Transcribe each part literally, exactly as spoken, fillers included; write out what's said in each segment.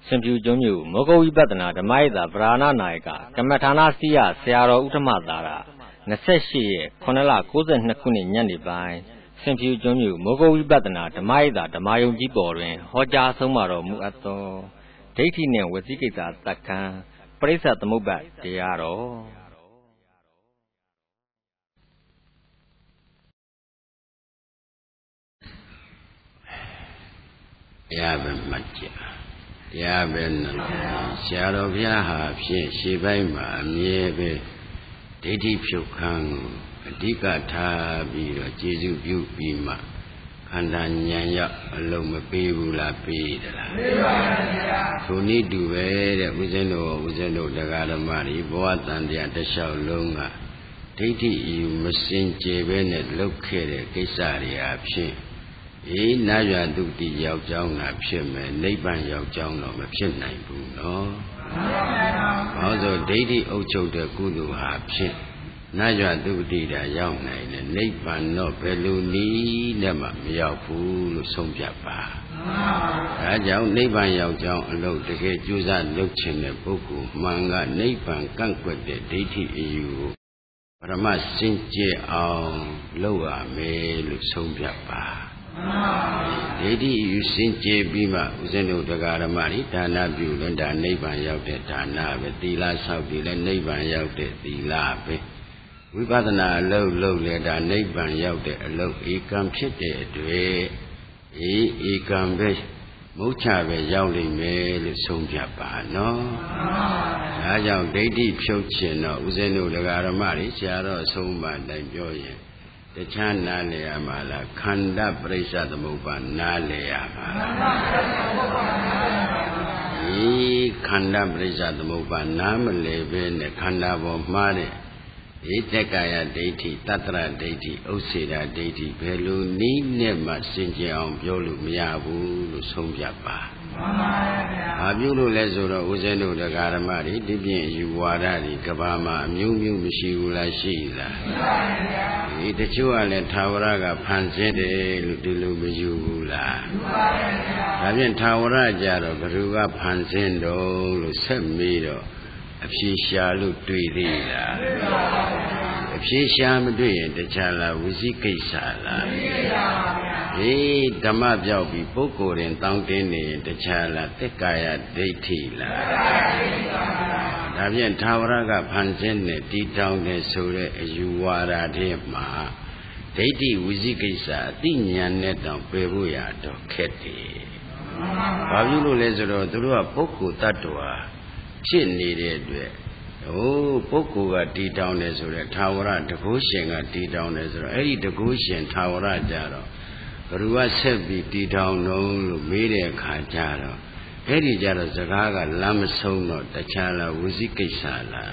Simpu Jomyu, Mogowi Badana, the Maida, Brana Naika, Kamatana Sia, Searo Utamadara, Naseshi, Konala, Kozen Nakuni Nyani Bai, Simpu Jomyu, Mogowi Badana, the Maida, the Mayo Giborin, Hoja Somaro Muato, Dating name with Zikita Taka, Praise at the Mubat, Diaro. Yabamatya Yaban Shadow Yaha, Shibaima, Miebe, Diti Pukan, Dikata, Bira, Jesu Bima, Kandanya, Aloma Bibula Pida. Who need to wear Uzeno, Uzeno, the Galamari, Boat and the Atasha Longa. Diti, you must sing Jevenet, located, Kesaria, Pshin. E Naya Duki Yao Jong, Pshim, and Napan Yao Jong, no Pshim Naibu, no. Also, Dati Ocho the Guru have Pshim. Naya Duki the Yao Nine, and Napan no Peluni, Nema Yapu, Somjapa. Rajao, Napan Yao Jong, look the gate, Juza, Luchin, the Boku, Manga, Napan, Kankwet, the Dati you. Rama Sinche on Loa, Mel, Somjapa. Lady, you sing J. Bima, Uzeno the Garamari, Dana Bulan, Neighbor Yaut, Dana, Tila Saudi, and Neighbor Yaut, Tila. We got an low, low, let our neighbor Yaut, a low, he come chit it, he come best. Mochave Yauli Mail, Somjapa, no. I young lady Pochin, Uzeno the Garamari, Shara, Soma, and Joy. The Chan Naleamala, Kanda Bresa the Muba Naleamala. E Kanda Bresa the Muba Namale, the Kanda of Mare, Etekaya deity, Tatra deity, Osida deity, Pelu, Ni Nema Sinja on Yolu Miabu, Somjapa. Abulu Lesura, Uzeno the Garamari, Dibian, you Wadari, Kabama, Mew Mew Mishula Shila. The Chua Tawaraga Pansede, Dilumijula. Avian Tawaraja, Baruga Pansendo, Semido, Apshisha look to it. Apshisha Mudui, the Chala, Wiziki Sala. Eh, Damabja be Boko and Tangdini, the Chala, Tekaya, Deitila. Avian Tawaraga Pansende, deep down the Sura, as you are at him, ma. Deiti Wizikisa, Dinya Netan, Peruya, Doketi. Pavulu Lesero, Dura Boko Tatua, Chin needed. Oh, Boko got deep down the Sura, Tawara, the Goshen got deep down the Sura, Eddie the Goshen, Tawara Jaro. Rua Sebi deep down no, Media Kajaro. Eddie Jaro Zagaga, Lamasono, the Chala, Wizikisala.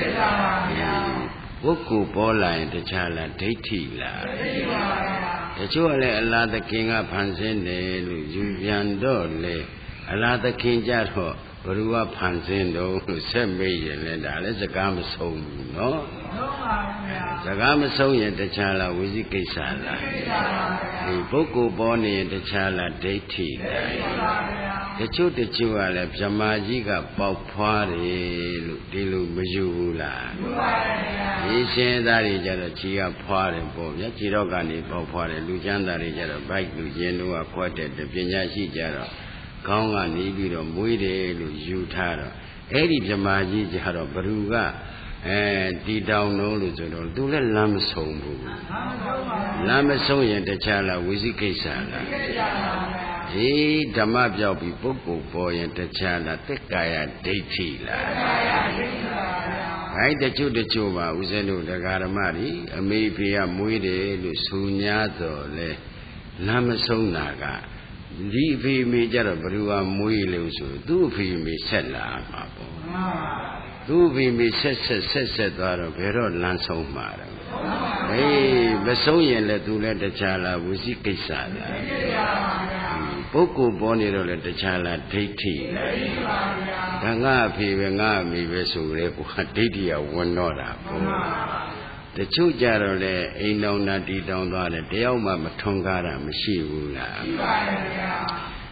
Boku Bola and the Chala, Deitila. The Chua Allah the King of Pansende, Julian Dole, Allah the King Jaro, Rua Pansendo, Sembe, and Alice Gama Song, no? Zagama Song and the Chala, Wizikisala. The Boku Boni and the Chala, Deitila. The two the Chua, Jamajiga, Bob Party, Dilu Majula. He said that he had a chia party, Bob, Yachirogani, Bob Party, Lujanda, a bike, Lujenu, acquitted the Pinyashi Jaro, Konga, Nibido, Muide, Lujutaro, Eddie Jamaji Jaro, Baruga, and D down no Luzon, do let Lamsombu. Lamson and the Chala, Wizikisala. E Damabja be Boko boy and the Chala, Tekaya, Deitila. I the two the Chuma, Uzeno the Garamari, a maybe a Muide, Lusunyato, Le Lamasonaga. Leave me Jarabua Muilusu, do me Sella, Papa. Do me Sessa Sessa Dara, Vero Lansomara. Hey, Basoyan let do let the Chala, Wizikisala. Boko Boniro let the Chala Deiti. Danga Pivenga mi Vesu, Didia, one nora. The two Jarole ain't no nutty down on the Deoma Matongara, Machivula.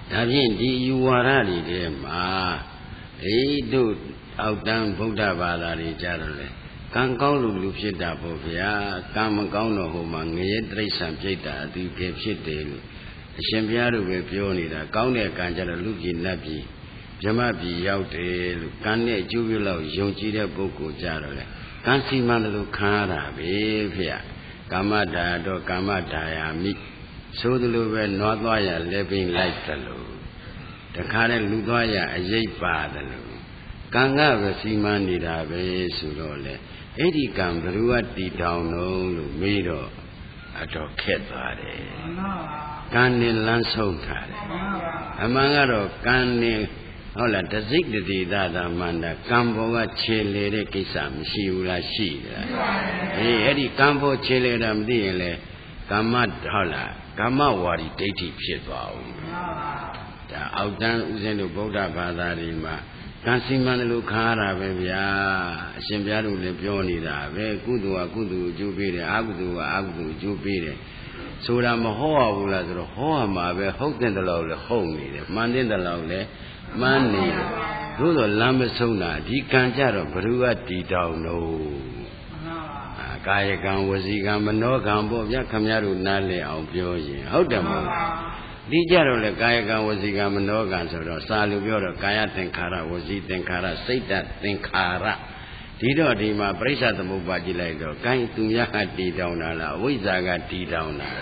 ဒါဖြင့်ဒီယူဝါဒတွေထဲမှာအေးတို့အောက်တန်းဗုဒ္ဓဘာသာတွေကြတော့လေကံကောင်းလို့လူဖြစ်တာပေါ့ဗျာကံမကောင်းတော့ဟိုမှာငရဲတိရစ္ဆာန်ပြိတ္တာအတူကဲဖြစ်တယ်လို့အရှင်ဘုရားတို့ပဲပြောနေတာကောင်းတဲ့ကံကြတော့လူပြည်နတ်ပြည်ဗြဟ္မပြည်ရောက်တယ်လို့ကံနဲ့အကျိုးပြုလို့ယုံကြည်တဲ့ပုဂ္ဂိုလ်ကြတော့လေကံစီမံတယ်လို့ခံရတာပဲဗျာကာမဒါတော့ကာမဒါယာမိဆိုသလိုပဲနွားသွားရလက်ပင်လိုက်တယ်လို့တခါနဲ့လူသွားရအရေးပါတယ်လို့ကံကပဲစီမံနေတာပဲဆိုတော့လေအဲ့ဒီကံဘယ်သူကတည်ထောင်တော့လို့မေးတော့အတော်ခက်သွားတယ်ကံနဲ့လမ်းဆုံးထားတယ်အမှန်ကတော့ကံနဲ့ဟုတ်လားတစိတ်တတိသာသာမန္တကံဘောကခြေလေတဲ့ကိစ္စမရှိဘူးလားရှိတယ်အေးအဲ့ဒီကံဘောခြေလေတာမသိရင်လေကမ္မဟုတ်လားကမ္မဝါဒီဒိဋ္ဌိဖြစ်သွားအောင်ဒါအောက်တန်းဥစဉ်တို့ဗုဒ္ဓဘာသာတွေမှာကံစီမံတယ်လို့ခါရတာပဲဗျာအရှင်ဘုရားတို့လည်းပြောနေတာပဲကုသိုလ်ကကုသိုလ်အကျိုးပေးတယ်အကုသိုလ်ကအကုသိုလ်အကျိုးပေးတယ်ဆိုတာမဟောရဘူးလားဆိုတော့ဟောရမှာပဲဟုတ်တဲ့တလောက်လည်းဟုတ်နေတယ်မှန်တဲ့တလောက်လည်းမှန်နေတယ်သို့တော့လမ်းမဆုံးတာဒီကံကြတော့ဘ누구ကတည်တောင်လို့အာကာယကံဝစီကံမနောကံပေါ့ဗျာခမရတို့နားလည်အောင်ပြောရင်ဟုတ်တယ်မဟုတ်ဒီကြတော့လေကာယကံဝစီကံမနောကံဆိုတော့စာလူပြောတော့ကာယသင်္ခါရဝစီသင်္ခါရစိတ်တသင်္ခါရဒီတော့ဒီမှာပြိဿသမုပ္ပါကြည့်လိုက်တော့ကိုင်းသူများကတည်တောင်တာလားအဝိဇ္ဇာကတည်တောင်တာ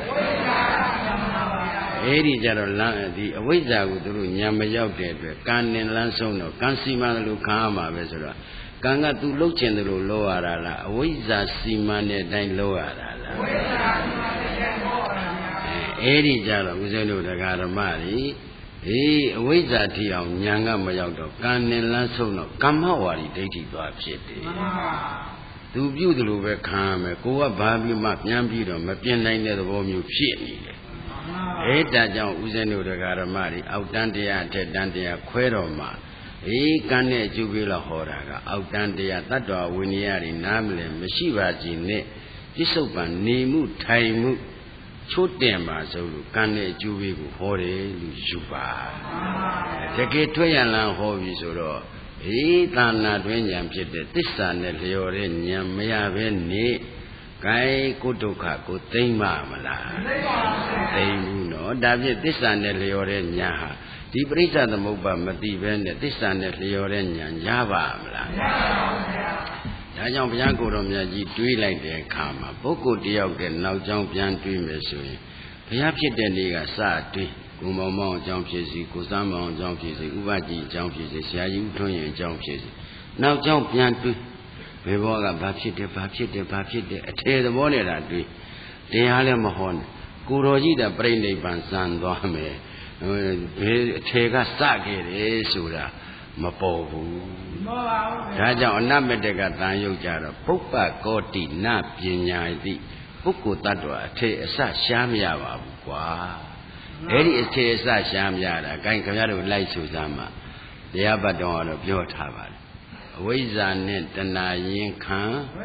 အဲ့ဒီကြတော့လမ်းဒီအဝိဇ္ဇာကိုသူတို့ညံမရောက်တဲ့အတွက်ကံနဲ့လမ်းဆုံးတော့ကံစီမံလို့ခံရမှာပဲဆိုတော့ကံကသူလှုပ်ချင်တယ်လို့လောရတာလားအဝိဇ္ဇာစီမံတဲ့အတိုင်းလောရတာလားအဝိဇ္ဇာစီမံတဲ့အတိုင်းလောရတာအဲ့ဒီကြတော့ဦးဇင်းတို့တရားဓမ္မတွေအေးအဝိဇ္ဇာထီအောင်ဉာဏ်ကမရောက်တော့ကံနဲ့လမ်းဆုံးတော့ကမ္မဝါဒီဒိဋ္ဌိသွားဖြစ်တယ်သူပြုတယ်လို့ပဲခံရမယ်ကိုကဘာပြီးမှပြန်ပြီးတော့မပြင်းနိုင်တဲ့သဘောမျိုးဖြစ်နေတယ်အဲ့ဒါကြောင့်ဦးဇင်းတို့တရားဓမ္မတွေအောက်တန်းတရားအထက်တန်းတရားခွဲတော်မှာအေးကံနဲ့အကျိုးပေးလို့ဟောတာကအောက်တန်းတရားတတ္တဝဝိနည်းတွေနားမလဲမရှိပါကြည်နဲ့ပြစ္ဆုတ်ပံနေမှုထိုင်မှုချိုးတင်ပါဆိုလို့ကံနဲ့အကျိုးပေးကိုဟောတယ်လို့ယူပါတကယ်ထွက်ရလန်းဟောပြီဆိုတော့အေးသာနာတွင်ဉာဏ်ဖြစ်တဲ့သစ္စာနဲ့လျော်တဲ့ဉာဏ်မရဘဲနေကဲကိုဒုက္ခကိုသိမ့်ပါမလားသိမ့်ဘူးနော်ဒါဖြင့်သစ္စာနဲ့လျော်တဲ့ဉာဏ်ဟာဒီပရိစ္ဆသမုပ္ပါမသိဘဲနဲ့သစ္စာနဲ့လျော်တဲ့ဉာဏ်ရပါမလားမရပါဘူးဗျာဒါကြောင့်ဘုရားကိုယ်တော်မြတ်ကြီးတွေးလိုက်တဲ့အခါမှာပုဂ္ဂိုလ်တယောက်တဲ့နောက်ကြောင်းပြန်တွေးမယ်ဆိုရင်ဘုရားဖြစ်တဲ့နေ့ကစတွေးကိုမောင်မောင်အကြောင်းဖြစ်စီကိုစမ်းမောင်အကြောင်းဖြစ်စီဥပကြီးအကြောင်းဖြစ်စီဆရာကြီးဦးထွန်းရင်အကြောင်းဖြစ်စီနောက်ကြောင်းပြန်တွေးဘယ်ဘောကဘာဖြစ်တယ်ဘာဖြစ်တယ်ဘာဖြစ်တယ်အထေသဘောနဲ့တာတွေးတရားလည်းမဟောနဲ့ကိုတော်ကြီးတဲ့ပြိဋိဘံစံသွားမယ်ဘယ်အထေကစခဲ့တယ်ဆိုတာမပေါ်ဘူးမပေါ်ပါဘူးဒါကြောင့်အနမတကတန်ရုပ်ကြတော့ပုပ္ပကောတိနပညာတိပုဂ္ဂိုလ်တ attva အထေအစရှားမရပါဘူးကွာအဲ့ဒီအထေအစရှားမရတာအကိုင်းခင်ဗျားတို့လိုက်ဆိုစမ်းမှာတရားပတ်တော်ကတော့ပြောထားပါတယ်အဝိဇ္ဇာနဲ့တဏှာရင်ခံ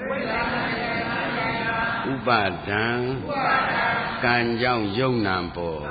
ဥပါဒံကံကြောင့်ယုံနာပေါ်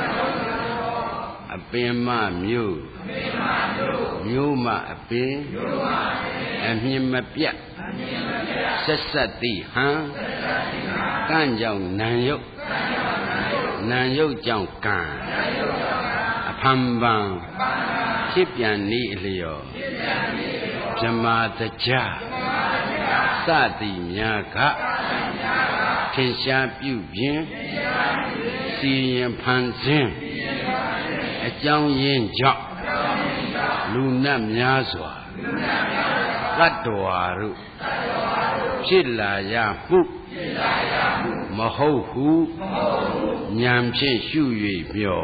အပင်မမျိုးမျိုးမအပင်အမြင်မပြတ်ဆက်ဆက်တိဟံကံကြောင့်နံယုတ်နံယုတ်ကြောင့်ကံအဖန်ပန်ဖြစ်ပြန်နေအလျော်ဗြဟ္မာတကြစသည်များကထင်ရှားပြုပြင်စီရင်ဖန်ဆင်းအကြောင်းရင်းကြောင့်လူနတ်များစွာတတ္တဝါတို့ဖြစ်လာရမှုမဟုတ်ဟုဉာဏ်ဖြင့်ရှု၍ပြော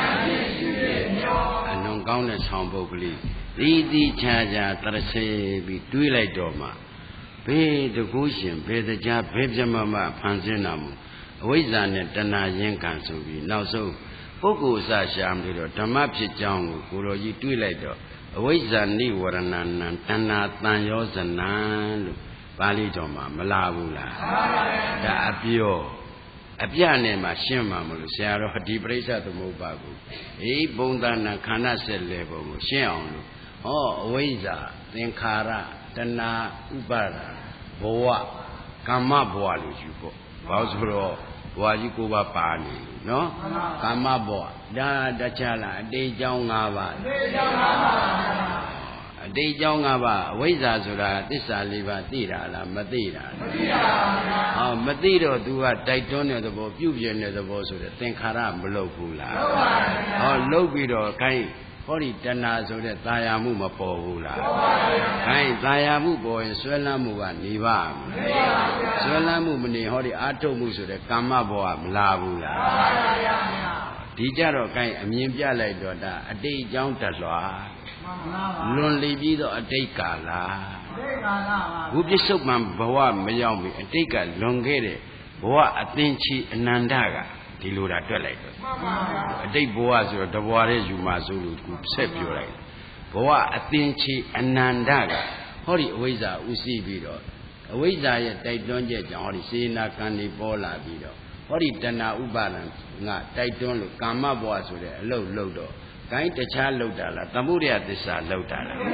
အလွန်ကောင်းတဲ့ဆောင်ပုဒ်ကလေးဒီဒီချာချာတရစေပြီးတွေးလိုက်တော့မှဘေးတကူရှင်ဘေးတရားဘေးပြမမဖန်ဆင်းတာမို့အဝိဇ္ဇာနဲ့တဏှာရင်းကံဆိုပြီးနောက်ဆုံးပုဂ္ဂိုလ်အစရှာမလို့တော့ဓမ္မဖြစ်ကြောင်းကိုကိုတော်ကြီးတွေးလိုက်တော့အဝိဇ္ဇာနိဝရဏနံတဏှာတန်ရောဇနံလို့ပါဠိတော်မှာမလာဘူးလားဒါအပြောအပြနဲ့မှရှင်းမှာမလို့ဆရာတော်ဒီပရိစ္ဆသမုပ္ပါကိုအေးဘုံသနာခန္ဓာဆက်လေပုံကိုရှင်းအောင်လို့ဟောအဝိဇ္ဇာသင်္ခါရတဏှာဥပါဒာဘဝကာမဘဝလို့ယူဖို့ဘာလို့ဆိုတော့ဘဝကြီးကိုပါပါနေနော်ကာမဘဝဒါတခြားလားအတိတ်ကြောင်း၅ပါးအတိတ်ကြောင်း၅ပါးအတိတ်ကြောင်း၅ပါးအဝိဇ္ဇာဆိုတာသစ္စာ၄ပါးသိတာလားမသိတာမသိပါဘူးဟောမသိတော့ तू ကတိုက်တွန်းတဲ့သဘောပြုပြင်းတဲ့သဘောဆိုတဲ့သင်္ခါရမလုပ်ဘူးလားလုပ်ပါဘူးဟောလုပ်ပြီးတော့ခိုင်းဟောဒီတဏှာဆိုတဲ့သာယာမှုမပေါ်ဘူးလားပေါ်ပါဘူးခိုင်းသာယာမှုပေါ်ရင်ဆွဲလန်းမှုကနေပါမလားဆွဲလန်းမှုမနေဟောဒီအာထုတ်မှုဆိုတဲ့ကာမဘဝမလာဘူးလားပေါ်ပါဘူးဒီကြတော့ခိုင်းအမြင်ပြလိုက်တော့ဒါအတိတ်အကြောင်းတလွှာလွန်လေပြီးတော့အတိတ်ကာလအတိတ်ကာလပါဘုပစ္စုပန်ဘဝမရောက်မီအတိတ်ကလွန်ခဲ့တဲ့ဘဝအသင်္ချီအနန္တကဒီလိုတာတွက်လိုက်တော့အတိတ်ဘဝဆိုတော့တဘဝရဲ့ယူမှာဆိုလို့ခုဆက်ပြောလိုက်ဘဝအသင်္ချီအနန္တကဟောဒီအဝိဇ္ဇာဥသိပြီးတော့အဝိဇ္ဇာရဲ့တိုက်တွန်းချက်ကြောင့်ဟောဒီစေနာကံတွေပေါ်လာပြီးတော့ဟောဒီတဏှာဥပါဒံငါတိုက်တွန်းလို့ကာမဘဝဆိုတဲ့အလုတ်လုတ်တော့ကိုင်းတခြားလောက်တာလားသမုဒယသစ္စာလောက်တာလား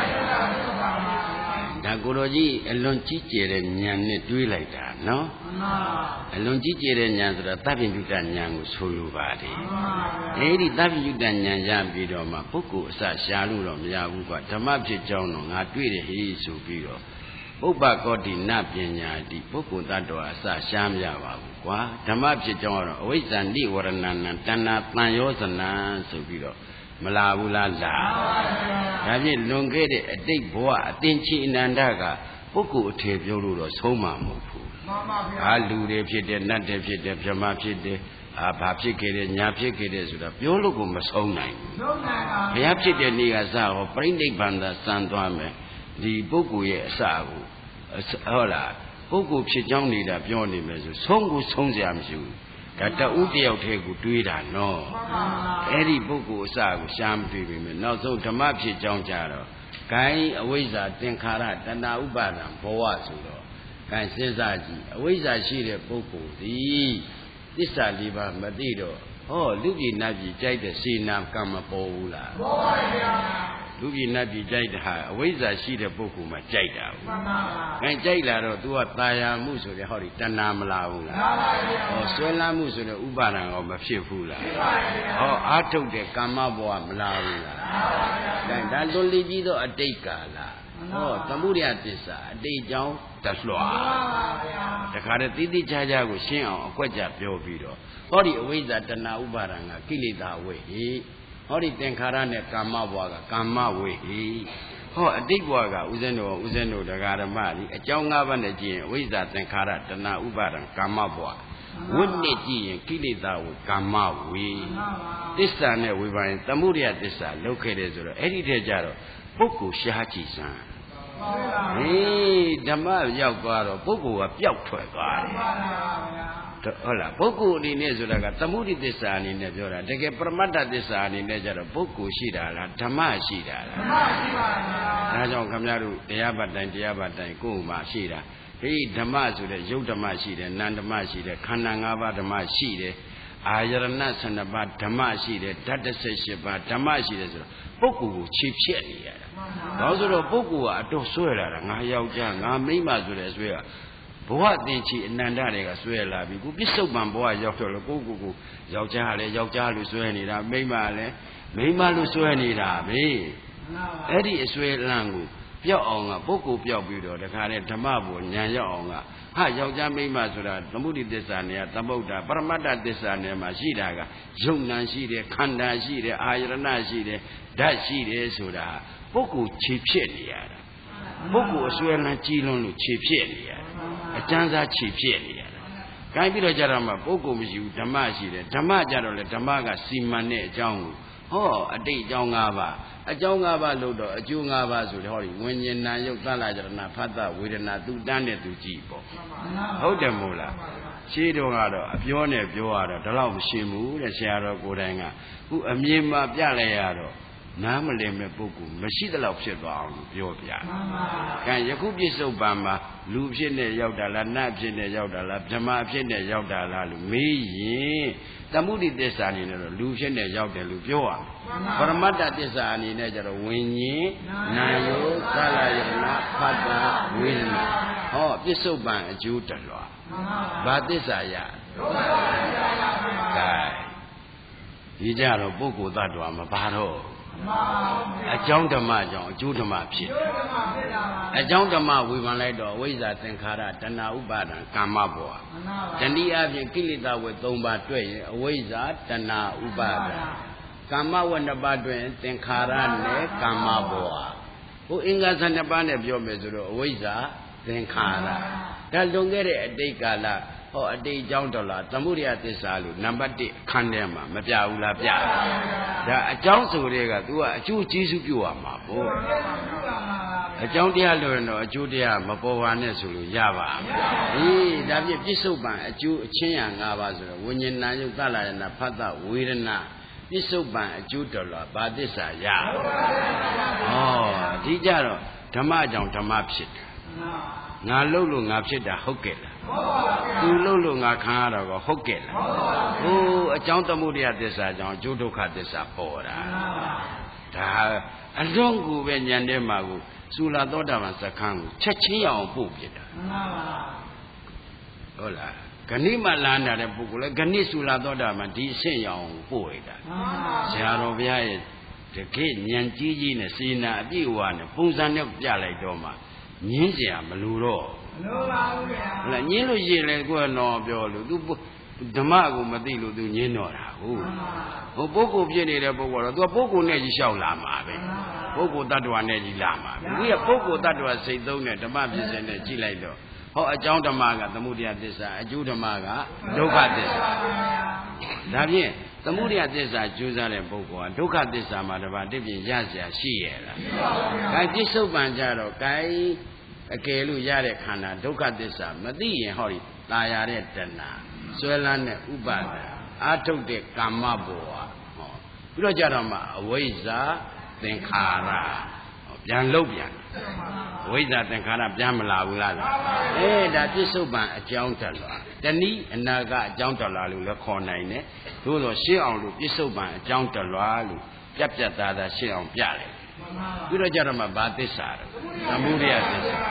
ဒါကိုတော်ကြီးအလွန်ကြီးကျယ်တဲ့ဉာဏ်နဲ့တွေးလိုက်တာနော်အလွန်ကြီးကျယ်တဲ့ဉာဏ်ဆိုတာသဗ္ဗညုတဉာဏ်ကိုဆိုလိုပါတယ်အဲဒီသဗ္ဗညုတဉာဏ်ရပြီးတော့မှပုဂ္ဂိုလ်အစရှာလို့တော့မရဘူးကွာဓမ္မဖြစ်ကြောင်းတော့ငါတွေ့တယ်ဟေးဆိုပြီးတော့ပုပ္ပကောတိနပညာတိပုဂ္ဂိုလ်တ attva အစရှားမရပါဘူးကွာဓမ္မဖြစ်ကြောင်းတော့အဝိဇ္ဇာနိဝရဏနံတဏှာတန်ရောဇနံဆိုပြီးတော့မလာဘူးလားလာဒါဖြင့်လွန်ခဲ့တဲ့အတိတ်ဘဝအသင်္ချီအနန္တကပုဂ္ဂိုလ်အထည်ပြောလို့တော့ဆုံးမှာမဟုတ်ဘူးမှန်ပါဗျာအာလူတွေဖြစ်တယ်နတ်တွေဖြစ်တယ်ဗြဟ္မာဖြစ်တယ်အာဘာဖြစ်ခဲ့တယ်ညာဖြစ်ခဲ့တယ်ဆိုတာပြောလို့ကိုမဆုံးနိုင်ဘူးဆုံးနိုင်ပါဘုရားဖြစ်တဲ့နေ့ကစဟောပြိဋိဘန္တာစံသွားမယ်ဒီပုဂ္ဂိုလ်ရဲ့အစကိုဟုတ်လားပုဂ္ဂိုလ်ဖြစ်ကြောင်းနေတာပြောနေမယ်ဆိုဆုံးကိုဆုံးစရာမရှိဘူးဒါတဦးတယောက်တည်းကိုတွေးတာနော်အဲ့ဒီပုဂ္ဂိုလ်အစကိုရှားမတွေးပေမဲ့နောက်ဆုံးဓမ္မဖြစ်ကြောင်းကြတော့ဂိုင်းအဝိဇ္ဇာသင်္ခါရတဏှာဥပါဒံဘဝဆိုတော့ဂိုင်းစဉ်းစားကြည့်အဝိဇ္ဇာရှိတဲ့ပုဂ္ဂိုလ်ဒီသစ္စာလေးပါးမသိတော့ဟောလူပြည်နတ်ပြည်ကြိုက်တဲ့စေနာကံမပေါ်ဘူးလားပေါ်ပါဗျာလူပြည်နတ်ပြည်ကြိုက်တဲ့ဟာအဝိဇ္ဇာရှိတဲ့ပုဂ္ဂိုလ်မှကြိုက်တာဘူးမှန်ပါပါအဲကြိုက်လာတော့ तू ကตาယာမှုဆိုတဲ့ဟောဒီတဏှာမလာဘူးလားမှန်ပါဗျာဟောဆွဲလန်းမှုဆိုတဲ့ဥပါဒံရောမဖြစ်ဘူးလားဖြစ်ပါဗျာဟောအာထုတ်တဲ့ကာမဘဝမလာဘူးလားမှန်ပါဗျာဒါဒါလွန်လီပြီးတော့အတိတ်ကာလဟောသမုဒယသစ္စာအတိတ်ကြောင့်တလွှာတခါတည်းတိတိကျကျကိုရှင်းအောင်အကွက်ကြပြောပြီးတော့ဟောဒီအဝိဇ္ဇာတဏှာဥပါဒံကကိလေသာဝိဟိဟောဒီသင်္ခါရနဲ့ကာမဘဝကကာမဝိဟိဟောအတိတ်ဘဝကဥစဉ်တော်ဥစဉ်တော်တရားဓမ္မဒီအကြောင်း၅ပါးနဲ့ကြည့်ရင်အဝိဇ္ဇာသင်္ခါရတဏှာဥပါဒံကာမဘဝဝိနည်းကြည့်ရင်ကိလေသာဝိကာမဝိသစ္စာနဲ့ဝိပါရင်သမုဒယသစ္စာလောက်ခဲ့တယ်ဆိုတော့အဲ့ဒီတည်းကြတော့ပုဂ္ဂိုလ်ရှားကြည့်စမ်းဟေးဓမ္မရောက်သွားတော့ပုဂ္ဂိုလ်ကပျောက်ထွက်သွားတယ်ဟုတ်လားပုဂ္ဂိုလ်အနေနဲ့ဆိုတာကသမုဒိသစ္စာအနေနဲ့ပြောတာတကယ်ပရမတ္ထသစ္စာအနေနဲ့ကျတော့ပုဂ္ဂိုလ်ရှိတာလားဓမ္မရှိတာလားဓမ္မရှိပါဘူးဒါကြောင့်ခင်ဗျားတို့တရားပတ်တိုင်းတရားပတ်တိုင်းကိုယ်မှာရှိတာဟေးဓမ္မဆိုတဲ့ယုတ်ဓမ္မရှိတယ်နံဓမ္မရှိတယ်ခန္ဓာ၅ပါးဓမ္မရှိတယ်အာယရဏဆန္ဒပါဓမ္မရှိတယ်ဓာတ်၁၈ပါးဓမ္မရှိတယ်ဆိုတော့ပုဂ္ဂိုလ်ကိုခြေဖြတ်နေရတာဘာလို့ဆိုတော့ပုဂ္ဂိုလ်ကအတော့ဆွဲလာတာငါယောက်ျားငါမိန်းမဆိုတဲ့ဆွဲကဘဝသင်္ချီအနန္တတွေကဆွဲလာပြီကိုပြစ္ဆုတ်ပံဘဝရောက်တော့လို့ကိုကိုကိုယောက်ျားလည်းယောက်ျားလိုဆွဲနေတာမိန်းမလည်းမိန်းမလိုဆွဲနေတာပဲအဲ့ဒီအဆွဲလန်းကိုပျောက်အောင်ကပုဂ္ဂိုလ်ပျောက်ပြီးတော့တခါနဲ့ဓမ္မဘောဉာဏ်ရောက်အောင်ကဟာယောက်ျားမိန်းမဆိုတာသမုဒိသစ္စာနဲ့သမုဒ္ဒပရမတ္တသစ္စာနဲ့မှာရှိတာကယုံနာရှိတယ်ခန္ဓာရှိတယ်အာယရဏရှိတယ်ဓာတ်ရှိတယ်ဆိုတာပုဂ္ဂိုလ်ခြေဖြစ်နေရတာပုဂ္ဂိုလ်အဆွဲလန်းကြီးလွန်းလို့ခြေဖြစ်နေရတာအကျဉ်းစားခြေဖြစ်နေရတာ။ကိုင်းပြီးတော့ကြတော့မှပုဂ္ဂိုလ်မရှိဘူးဓမ္မရှိတယ်ဓမ္မကြတော့လေဓမ္မကစီမံတဲ့အကြောင်းကိုဟောအတိတ်အကြောင်း၅ပါးအကြောင်း၅ပါးလို့တော့အကျိုး၅ပါးဆိုတော့ဟောဒီဝิญဉာဏ်ယုတ်သလကြရဏဖတ်တဝေဒနာသူတန်းတဲ့သူကြည့်ပေါ့ဟုတ်တယ်မို့လားရှင်းတော့ကတော့အပြောနဲ့ပြောရတော့ဒါတော့မရှင်းဘူးတဲ့ဆရာတော်ကိုယ်တိုင်ကခုအမြင်မှပြလိုက်ရတော့ဟနားမလည်မဲ့ပုဂ္ဂိုလ်မရှိသလောက်ဖြစ်သွားအောင်ပြောပြ။ကဲယခုပြစ္ဆုတ်ပံမှာလူဖြစ်နဲ့ရောက်တာလားနတ်ဖြစ်နဲ့ရောက်တာလားဗြဟ္မာဖြစ်နဲ့ရောက်တာလားလို့မေးရင်သမုဒိသစ္စာအနေနဲ့တော့လူဖြစ်နဲ့ရောက်တယ်လို့ပြောရမယ်။ပရမတ္တသစ္စာအနေနဲ့ကျတော့ဝိညာဉ်နာယောကာလယနာဖတ်တာဝေဒနာဟောပြစ္ဆုတ်ပံအကျိုးတလွားဘာသစ္စာရဒုက္ခသစ္စာရပါ gain ဒီကြတော့ပုဂ္ဂိုလ်သတ္တဝါမပါတော့အကြောင်းဓမ္မကြောင့်အကျိုးဓမ္မဖြစ်အကြောင်းဓမ္မဝေဖန်လိုက်တော့ဝိဇ္ဇာသင်္ခါရတဏှာဥပါဒံကာမဘောတဏှိအပြင်ကိလေသာဝေသုံးပါးတွေ့ရင်အဝိဇ္ဇာတဏှာဥပါဒံကာမဝေနှစ်ပါးတွေ့ရင်သင်္ခါရနဲ့ကာမဘောဟိုအင်္ဂါဆနှစ်ပါးနဲ့ပြောမယ်ဆိုတော့အဝိဇ္ဇာသင်္ခါရဒါလွန်ခဲ့တဲ့အတိတ်ကာလဟောအတိတ်အကြောင်းတော်လားသမုဒိယသစ္စာလို့နံပါတ်တစ်အခန်းထဲမှာမပြဘူးလားပြဒါအကြောင်းဆိုတဲ့က तू ကအကျိုးကျေးဇူးပြုရမှာပေါ့အကြောင်းတရားလို့ရင်တော့အကျိုးတရားမပေါ်ပါနဲ့ဆိုလို့ရပါအေးဒါဖြင့်ပြစ္ဆုတ်ပံအကျိုးအချင်းရ၅ပါးဆိုတော့ဝိညာဏယုတ်သလာယနာဖတ်တာဝေဒနာပြစ္ဆုတ်ပံအကျိုးတော်လားဘာသစ္စာရဩဒီကြတော့ဓမ္မကြောင့်ဓမ္မဖြစ်တယ်ငါလှုပ်လို့ငါဖြစ်တာဟုတ်ကဲ့လားသူလှုပ်လို့ငါခံရတော့ဟုတ်ကဲ့လားဟိုအကြောင်းသမုဒိယသစ္စာကြောင့်အကျိုးဒုက္ခသစ္စာပေါ်တာဒါအလုံးကိုပဲညံထဲမှာကိုသုလာသောတာပန်စခန်းကိုချက်ချင်းအောင်ပို့ပြတာဟုတ်လားဂဏိမလာနာတဲ့ပုဂ္ဂိုလ်လေဂဏိသုလာသောတာပန်ဒီအဆင့်အောင်ပို့ရတာဆရာတော်ဘုရားရဲ့တကယ်ဉာဏ်ကြီးကြီးနဲ့စေနာအပြည့်အဝနဲ့ပုံစံနဲ့ပြလိုက်တော့မှညင်းเสียမလို့တော့မလို့ပါဘူးဗျာဟုတ်လားညင်းလို့ရှိရင်လည်းကိုယ်တော့ပြောလို့ तू ဓမ္မကိုမသိလို့ तू ညင်းတော့တာဟုတ်ဟိုပုဂ္ဂိုလ်ဖြစ်နေတဲ့ပုဂ္ဂိုလ်တော့ तू ပုဂ္ဂိုလ်နဲ့ကြီးလျှောက်လာမှာပဲပုဂ္ဂိုလ်တ attva နဲ့ကြီးလာမှာပဲဒီကပုဂ္ဂိုလ်တ attva စိတ်သုံးနဲ့ဓမ္မဖြစ်စဉ်နဲ့ကြည့်လိုက်တော့ဟောအကြောင်းဓမ္မကသမုဒိယသစ္စာအကျိုးဓမ္မကဒုက္ခသစ္စာဒါဖြင့်သမုဒိယသစ္စာကျိုးစားတဲ့ပုဂ္ဂိုလ်ကဒုက္ခသစ္စာမှာတပါးတပြင်းရเสียရှိရလားဒါပြစ္ဆုတ်ပံကြတော့ gainအကယ်လို့ရတဲ့ခန္ဓာဒုက္ခသစ္စာမသိရင်ဟောဒီตายရတဲ့တဏှာဆွဲလန်းတဲ့ဥပါဒံအာထုတ်တဲ့ကာမဘောဟောပြီးတော့ကြတော့မှအဝိဇ္ဇာသင်္ခါရပြန်လုတ်ပြန်အဝိဇ္ဇာသင်္ခါရပြန်မလာဘူးလားအေးဒါပြစ္ဆုတ်ပံအကြောင်းတက်လာတဏိအနာကအကြောင်းတက်လာလို့လည်းခေါ်နိုင်တယ်သို့သောရှင်းအောင်လို့ပြစ္ဆုတ်ပံအကြောင်းတက်လာလို့ပြတ်ပြတ်သားသားရှင်းအောင်ပြတယ်ပြီးတော့ကြတော့မှဘာသစ္စာလဲသမုဒိယသစ္စာ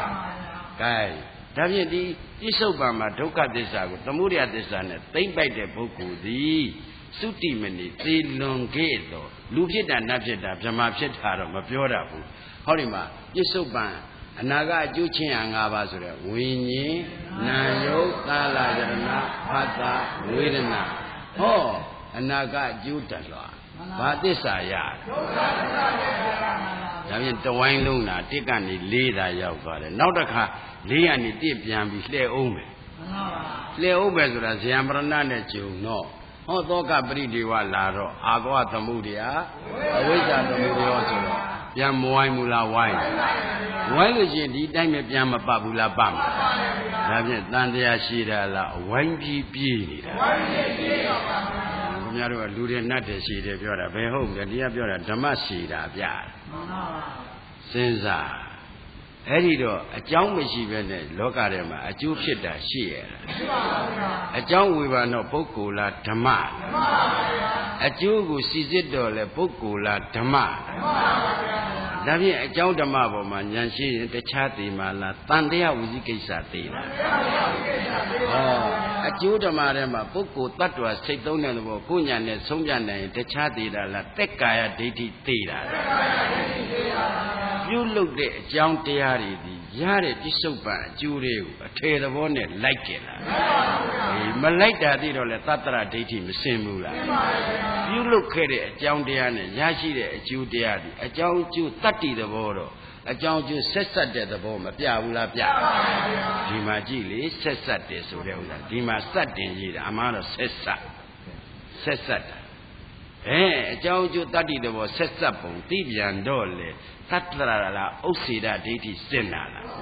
gain ဒါဖြင့်ဒီပြစ္ဆုတ်ပံမှာဒုက္ခသစ္စာကိုသမုဒိယသစ္စာနဲ့သိမ့်ပိုက်တဲ့ပုဂ္ဂိုလ်သည်သုတိမဏိသေလွန်ခဲ့တော့လူဖြစ်တာနတ်ဖြစ်တာဗြဟ္မာဖြစ်တာတော့မပြောတတ်ဘူးဟောဒီမှာပြစ္ဆုတ်ပံအနာကအကျိုးချင်းဟာ၅ပါးဆိုတဲ့ဝိညာဉ်နာယုတ်ကာလယရဏဖတ်တာဝေဒနာဟောအနာကအကျိုးတလွားဘာသစ္စာရဒုက္ခသစ္စာရဒါဖြင့်တဝိုင်းလုံးတာတစ်ကနေလေးတာရောက်သွားတယ်နောက်တစ်ခါလေးကနေတစ်ပြန်ပြီးလှဲ့အောင်မယ်လှဲ့အောင်ပဲဆိုတာဇယံပရဏနဲ့ဂျုံတော့ဟောသောကပရိဒေဝလာတော့အာဂဝသမုဒိယအဝိဇ္ဇာသမုဒိယဆိုတော့ပြန်မဝိုင်းမူလားဝိုင်းဝိုင်းလို့ရှိရင်ဒီတိုင်းပဲပြန်မပတ်ဘူးလားပတ်မှာဒါဖြင့်တန်တရားရှိတာလားဝိုင်းပြီးပြေးနေတာဝိုင်းပြီးပြေးတော့ခင်ဗျားတို့ကလူတွေနတ်တွေရှိတယ်ပြောတာဘယ်ဟုတ်လဲတရားပြောတာဓမ္မရှိတာဗျာမှန်ပါပါစဉ်းစားအဲ့ဒီတော့အကြောင်းမရှိဘဲနဲ့လောကထဲမှာအကျိုးဖြစ်တာရှိရလားရှိပါဘူးဗျာအကြောင်းဝေဘာတော့ပုဂ္ဂိုလ်လားဓမ္မလားမှန်ပါဗျာအကျိုးကိုစီစစ်တော့လေပုဂ္ဂိုလ်လားဓမ္မလားမှန်ပါဗျာဒါဖြင့်အကြောင်းဓမ္မပေါ်မှာဉာဏ်ရှိရင်တခြားသိမှလားတန်တရားဝိသိကိစ္စသိလားဟောအကျိုးဓမ္မထဲမှာပုဂ္ဂိုလ်တ attva စိတ်သုံးတဲ့ဘောကိုဉာဏ်နဲ့ဆုံးပြနိုင်ရင်တခြားသိတာလားတက်ကာယဒိဋ္ဌိသိတာလားပြုလုပ်တဲ့အကြောင်းတရားတွေဒီရတဲ့ပြစ္ဆုတ်ပံအကျိုးတွေကိုအထေသဘောနဲ့လိုက်ကြလားမလိုက်တာသိတော့လေသတ္တရဒိဋ္ဌိမစင်ဘူးလားပြုလုပ်ခဲ့တဲ့အကြောင်းတရားနဲ့ရရှိတဲ့အကျိုးတရားဒီအကြောင်းအကျိုးတတ္တိသဘောတော့အကြောင်းအကျိုးဆက်ဆက်တဲ့သဘောမပြဘူးလားပြဒီမှာကြည့်လေဆက်ဆက်တယ်ဆိုတဲ့ဥစ္စာဒီမှာစက်တင်ကြီးတာအမှန်တော့ဆက်ဆက်ဆက်ဆက်တာအဲအကြောင်းအကျိုးတတ္တိသဘောဆက်ဆက်ပုံသိပြန်တော့လေသတ္တရလားဥစ္စေဒဒိဋ္ဌိစင်တာလား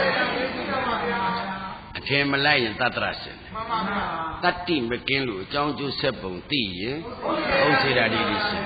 အထင်မလိုက်ရင်သတ္တရစင်တယ်တတ္တိမကင်းလို့အကြောင်းအကျိုးဆက်ပုံသိရင်ဥစ္စေဒဒိဋ္ဌိစင်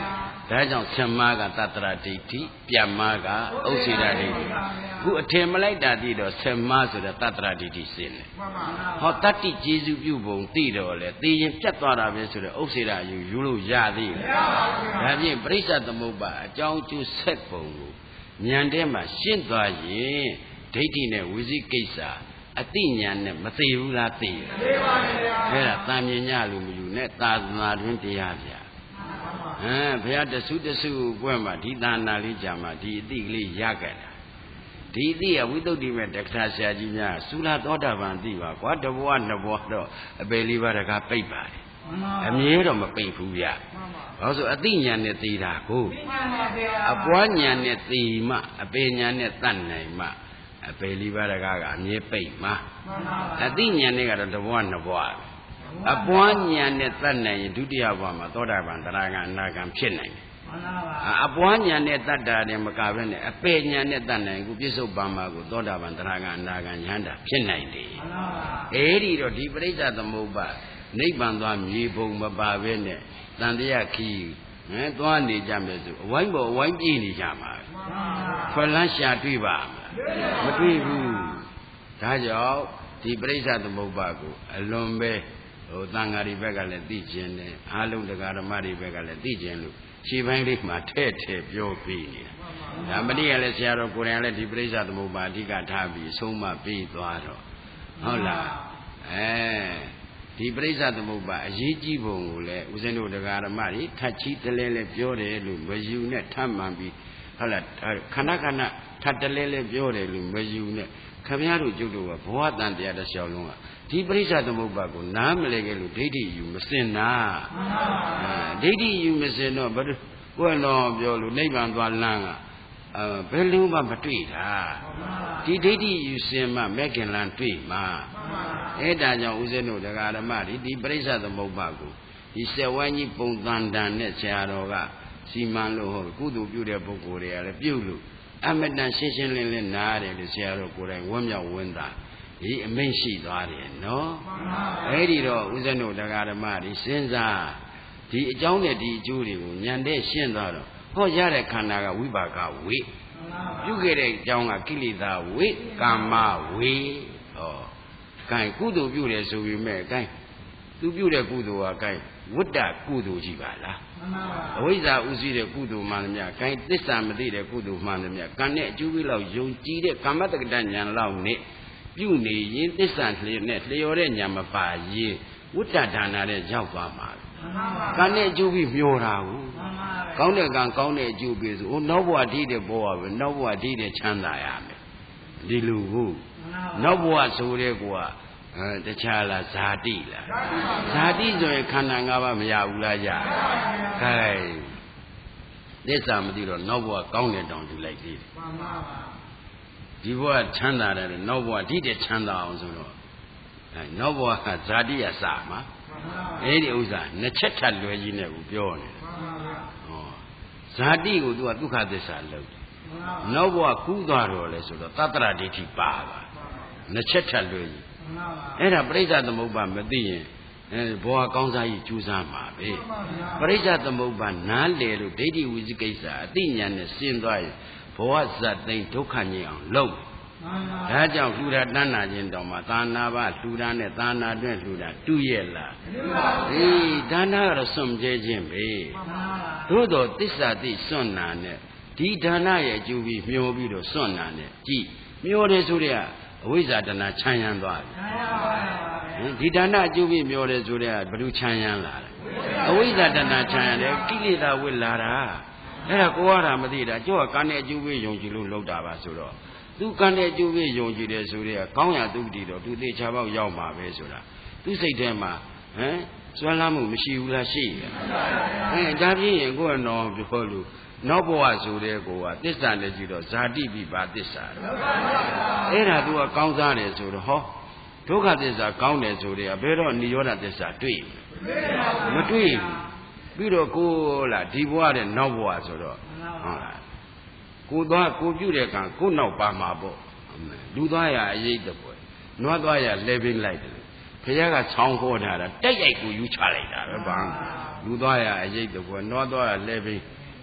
ဒါကြောင့်ဆက်မားကတတ္တရာဒိဋ္ဌိပြန်မားကဥစ္စေတာဒိဋ္ဌိခုအထင်မလိုက်တာသိတော့ဆက်မားဆိုတဲ့တတ္တရာဒိဋ္ဌိစင်တယ်ဟောတတ္တိကျေစုပြုပုံသိတော့လေသိရင်ပြတ်သွားတာပဲဆိုတော့ဥစ္စေတာယူယူလို့ရသေးတယ်ဒါဖြင့်ပရိစ္ဆသမုပ္ပါအကြောင်းကျိုးဆက်ပုံကိုဉာဏ်ထဲမှာရှင်းသွားရင်ဒိဋ္ဌိနဲ့ဝိသိကိစ္စအတိညာနဲ့မသိဘူးလားသိတယ်သိပါဗျာအဲ့ဒါတာမြင်ညလူမယူနဲ့သာသနာတွင်တရားဗျာဟမ်ဘုရားတဆုတဆုကွယ်မှာဒီသာနာလေးကြာမှာဒီအတိကလေးရခဲ့တာဒီအတိကဝိသုဒ္ဓိမဲ့တက္ကသဆရာကြီးများသုလာသောတာပန်သိပါကွာတဘဝနှစ်ဘဝတော့အပေလေးပါးတကားပိတ်ပါတယ်အမြဲတော့မပိတ်ဘူးဗျာဘာလို့ဆိုအတိညာနဲ့သိတာကိုအပွားညာနဲ့သိမှအပေညာနဲ့တတ်နိုင်မှအပေလေးပါးတကားကအမြဲပိတ်မှာအတိညာနဲ့ကတော့တဘဝနှစ်ဘဝအပွားဉာဏ်နဲ့တတ်နိုင်ရင်ဒုတိယဘဝမှာသောတာပန်တရာဂံအနာဂံဖြစ်နိုင်တယ်အပွားဉာဏ်နဲ့တတ်တာနဲ့မကဘဲနဲ့အပေဉာဏ်နဲ့တတ်နိုင်ခုပြစ္ဆုတ်ပံမှာကိုသောတာပန်တရာဂံအနာဂံယန္တာဖြစ်နိုင်တယ်အဲဒီတော့ဒီပရိစ္ဆသမုပ္ပါနိဗ္ဗာန်သွားမြေပုံမပါဘဲနဲ့တန်တရားခီးဟဲ့သွားနေကြမယ်ဆိုအဝိုင်းပေါ်အဝိုင်းပြေးနေကြမှာခွက်လန်းရှာတွေ့ပါမတွေ့ဘူးဒါကြောင့်ဒီပရိစ္ဆသမုပ္ပါကိုအလွန်ပဲဟိုသံဃာတွေဘက်ကလည်းသိကျင်တယ်အားလုံးတရားဓမ္မတွေဘက်ကလည်းသိကျင်လို့ခြေပိုင်းလေးမှာထဲ့ထဲ့ပြောပြီးနေတာဒါမတိကလည်းဆရာတော်ကိုယ်တိုင်လည်းဒီပရိစ္ဆသမုပ္ပါအဓိကထားပြီးဆုံးမပြီးသွားတော့ဟုတ်လားအဲဒီပရိစ္ဆသမုပ္ပါအရေးကြီးပုံကိုလည်းဦးဇင်းတို့တရားဓမ္မတွေထပ်ချီတလဲလဲပြောတယ်လို့မယူနဲ့ထပ်မှန်ပြီးဟုတ်လားခဏခဏထပ်တလဲလဲပြောတယ်လို့မယူနဲ့ခင်ဗျားတို့ကျုပ်တို့ကဘဝတန်တရားတစ်လျှောက်လုံးကဒီပရိစ္ဆသမုပ္ပါကိုနားမလဲခဲ့လို့ဒိဋ္ဌိယူမစင်နာဒိဋ္ဌိယူမစင်တော့ဘယ်ကိုယ်တော်ပြောလို့နိဗ္ဗာန်သွားလမ်းကအဲဘယ်လိုမှမတွေ့တာဒီဒိဋ္ဌိယူစင်မှမဲ့ခင်လန်းတွေ့မှာအဲဒါကြောင့်ဦးဇင်းတို့တရားဓမ္မဒီဒီပရိစ္ဆသမုပ္ပါကိုဒီစက်ဝိုင်းကြီးပုံသဏ္ဍာန်နဲ့ဆရာတော်ကစီမံလို့ဟုတ်ကုသိုလ်ပြုတဲ့ပုဂ္ဂိုလ်တွေကလည်းပြုလို့အမတန်ရှင်းရှင်းလင်းလင်းနားတယ်လို့ဆရာတော်ကိုယ်တိုင်ဝမ်းမြောက်ဝမ်းသာဒီအမိန့်ရှိသွားတယ်နော်အဲ့ဒီတော့ဦးဇင်းတို့တရားဓမ္မတွေစဉ်းစားဒီအကြောင်းနဲ့ဒီအကျိုးတွေကိုဉာဏ်နဲ့ရှင်းသွားတော့ဟောရတဲ့ခန္ဓာကဝိပါကဝိပြုခဲ့တဲ့အကြောင်းကကိလေသာဝိကာမဝိဟောကဲကုသိုလ်ပြုတယ်ဆိုပြီးမဲ့ကဲသူပြုတဲ့ကုသိုလ်ကကဲဝတ္တကုသိုလ်ကြီးပါလားအဝိဇ္ဇာဥသိတဲ့ကုသိုလ်မှန်သမျှကဲသစ္စာမသိတဲ့ကုသိုလ်မှန်သမျှကံနဲ့အကျိုးပေးလောက်ယုံကြည်တဲ့ကာမတက္ကတဉာဏ်လောက်နဲ့ပြုနေရင်သစ္စာလျက်နဲ့လျော်တဲ့ဉာဏ်မပါရင်ဝိတ္တဒါနနဲ့ရောက်သွားမှာကံနဲ့အကျိုးပြီးမျောတာကိုကောင်းတဲ့ကံကောင်းတဲ့အကျိုးပေးဆိုဟိုနောက်ဘဝတည်တဲ့ဘဝပဲနောက်ဘဝတည်တဲ့ချမ်းသာရမယ်ဒီလိုကိုနောက်ဘဝဆိုတဲ့ကွာအဲတခြားလားဇာတိလားဇာတိဆိုရင်ခန္ဓာ၅ပါးမရဘူးလားရခိုင်သစ္စာမသိတော့နောက်ဘဝကောင်းတဲ့တောင်ယူလိုက်သေးတယ်ဒီဘဝချမ်းသာတယ်နောက်ဘဝဒီတဲ့ချမ်းသာအောင်ဆိုတော့အဲနောက်ဘဝကဇာတိရစမှာအဲ့ဒီဥစ္စာနှစ်ချက်ထပ်လွယ်ကြီးနဲ့ကိုပြောနေတယ်ဟောဇာတိကိုသူကဒုက္ခသစ္စာလို့နောက်ဘဝကူးသွားတော့လဲဆိုတော့သတ္တရဒိဋ္ဌိပါပါနှစ်ချက်ထပ်လွယ်ကြီးအဲ့ဒါပရိစ္ဆသမုပ္ပါမသိရင်အဲဘဝကောင်းစားကြီးကျူးစားမှာပဲပရိစ္ဆသမုပ္ပါနားလေလို့ဒိဋ္ဌိဝိသိကိစ္စအတိညာနဲ့ရှင်းသွားရင်ဘဝဇတ်သိမ်းဒုက္ခငြိမ်းအောင်လုပ်ဒါကြောင့်လှူတာတန်းနာခြင်းတောင်မှသာနာပါလှူတာနဲ့သာနာတွင်လှူတာတူရဲ့လားအေးဒါနာကတော့စွန့်ကြဲခြင်းပဲသို့တော်သစ္စာသိစွန့်နာနဲ့ဒီဒါနရဲ့အကျိုးပြီးမျောပြီးတော့စွန့်နာနဲ့ကြည်မျောတယ်ဆိုတဲ့အဝိဇ္ဇာတဏှာချမ်းရမ်းသွားပြီဒီဒါနအကျိုးပြီးမျောတယ်ဆိုတဲ့ဘယ်သူချမ်းရမ်းလာလဲအဝိဇ္ဇာတဏှာချမ်းရတယ်ကိလေသာဝိလာတာအဲ့ဒါကိုရတာမသိတာကျောက်ကံနဲ့အကျိုးပေးယုံကြည်လို့လောက်တာပါဆိုတော့သူကံနဲ့အကျိုးပေးယုံကြည်တယ်ဆိုတဲ့ကောင်းရာသူတည်တော့သူသေချာပေါက်ရောက်မှာပဲဆိုတာသူစိတ်ထဲမှာဟမ်စွမ်းလာမှုမရှိဘူးလားရှိရဲ့အဲဒါပြင်းရင်ကိုယ်ကတော့ပြောလို့နောက်ဘဝဆိုတဲ့ကိုကသစ္စာနဲ့ကြည့်တော့ဇာတိပိပါသစ္စာအဲ့ဒါသူကကောင်းစားတယ်ဆိုတော့ဟောဒုက္ခသစ္စာကောင်းတယ်ဆိုတဲ့ဘယ်တော့နိရောဓသစ္စာတွေ့မတွေ့ဘူးပြီးတော့ကိုလာဒီဘဝတဲ့နောက်ဘဝဆိုတော့ဟုတ်လားကိုသွားကိုပြုတဲ့ကံကိုနောက်ပါမှာပေါ့လူသွားရအရေးတပွဲနွားသွားရလဲပင်းလိုက်တယ်ခရကဆောင်းခေါ်ထားတာတက်ရိုက်ကိုယူချလိုက်တာပဲဘာလူသွားရအရေးတပွဲနွားသွားရလဲပင်း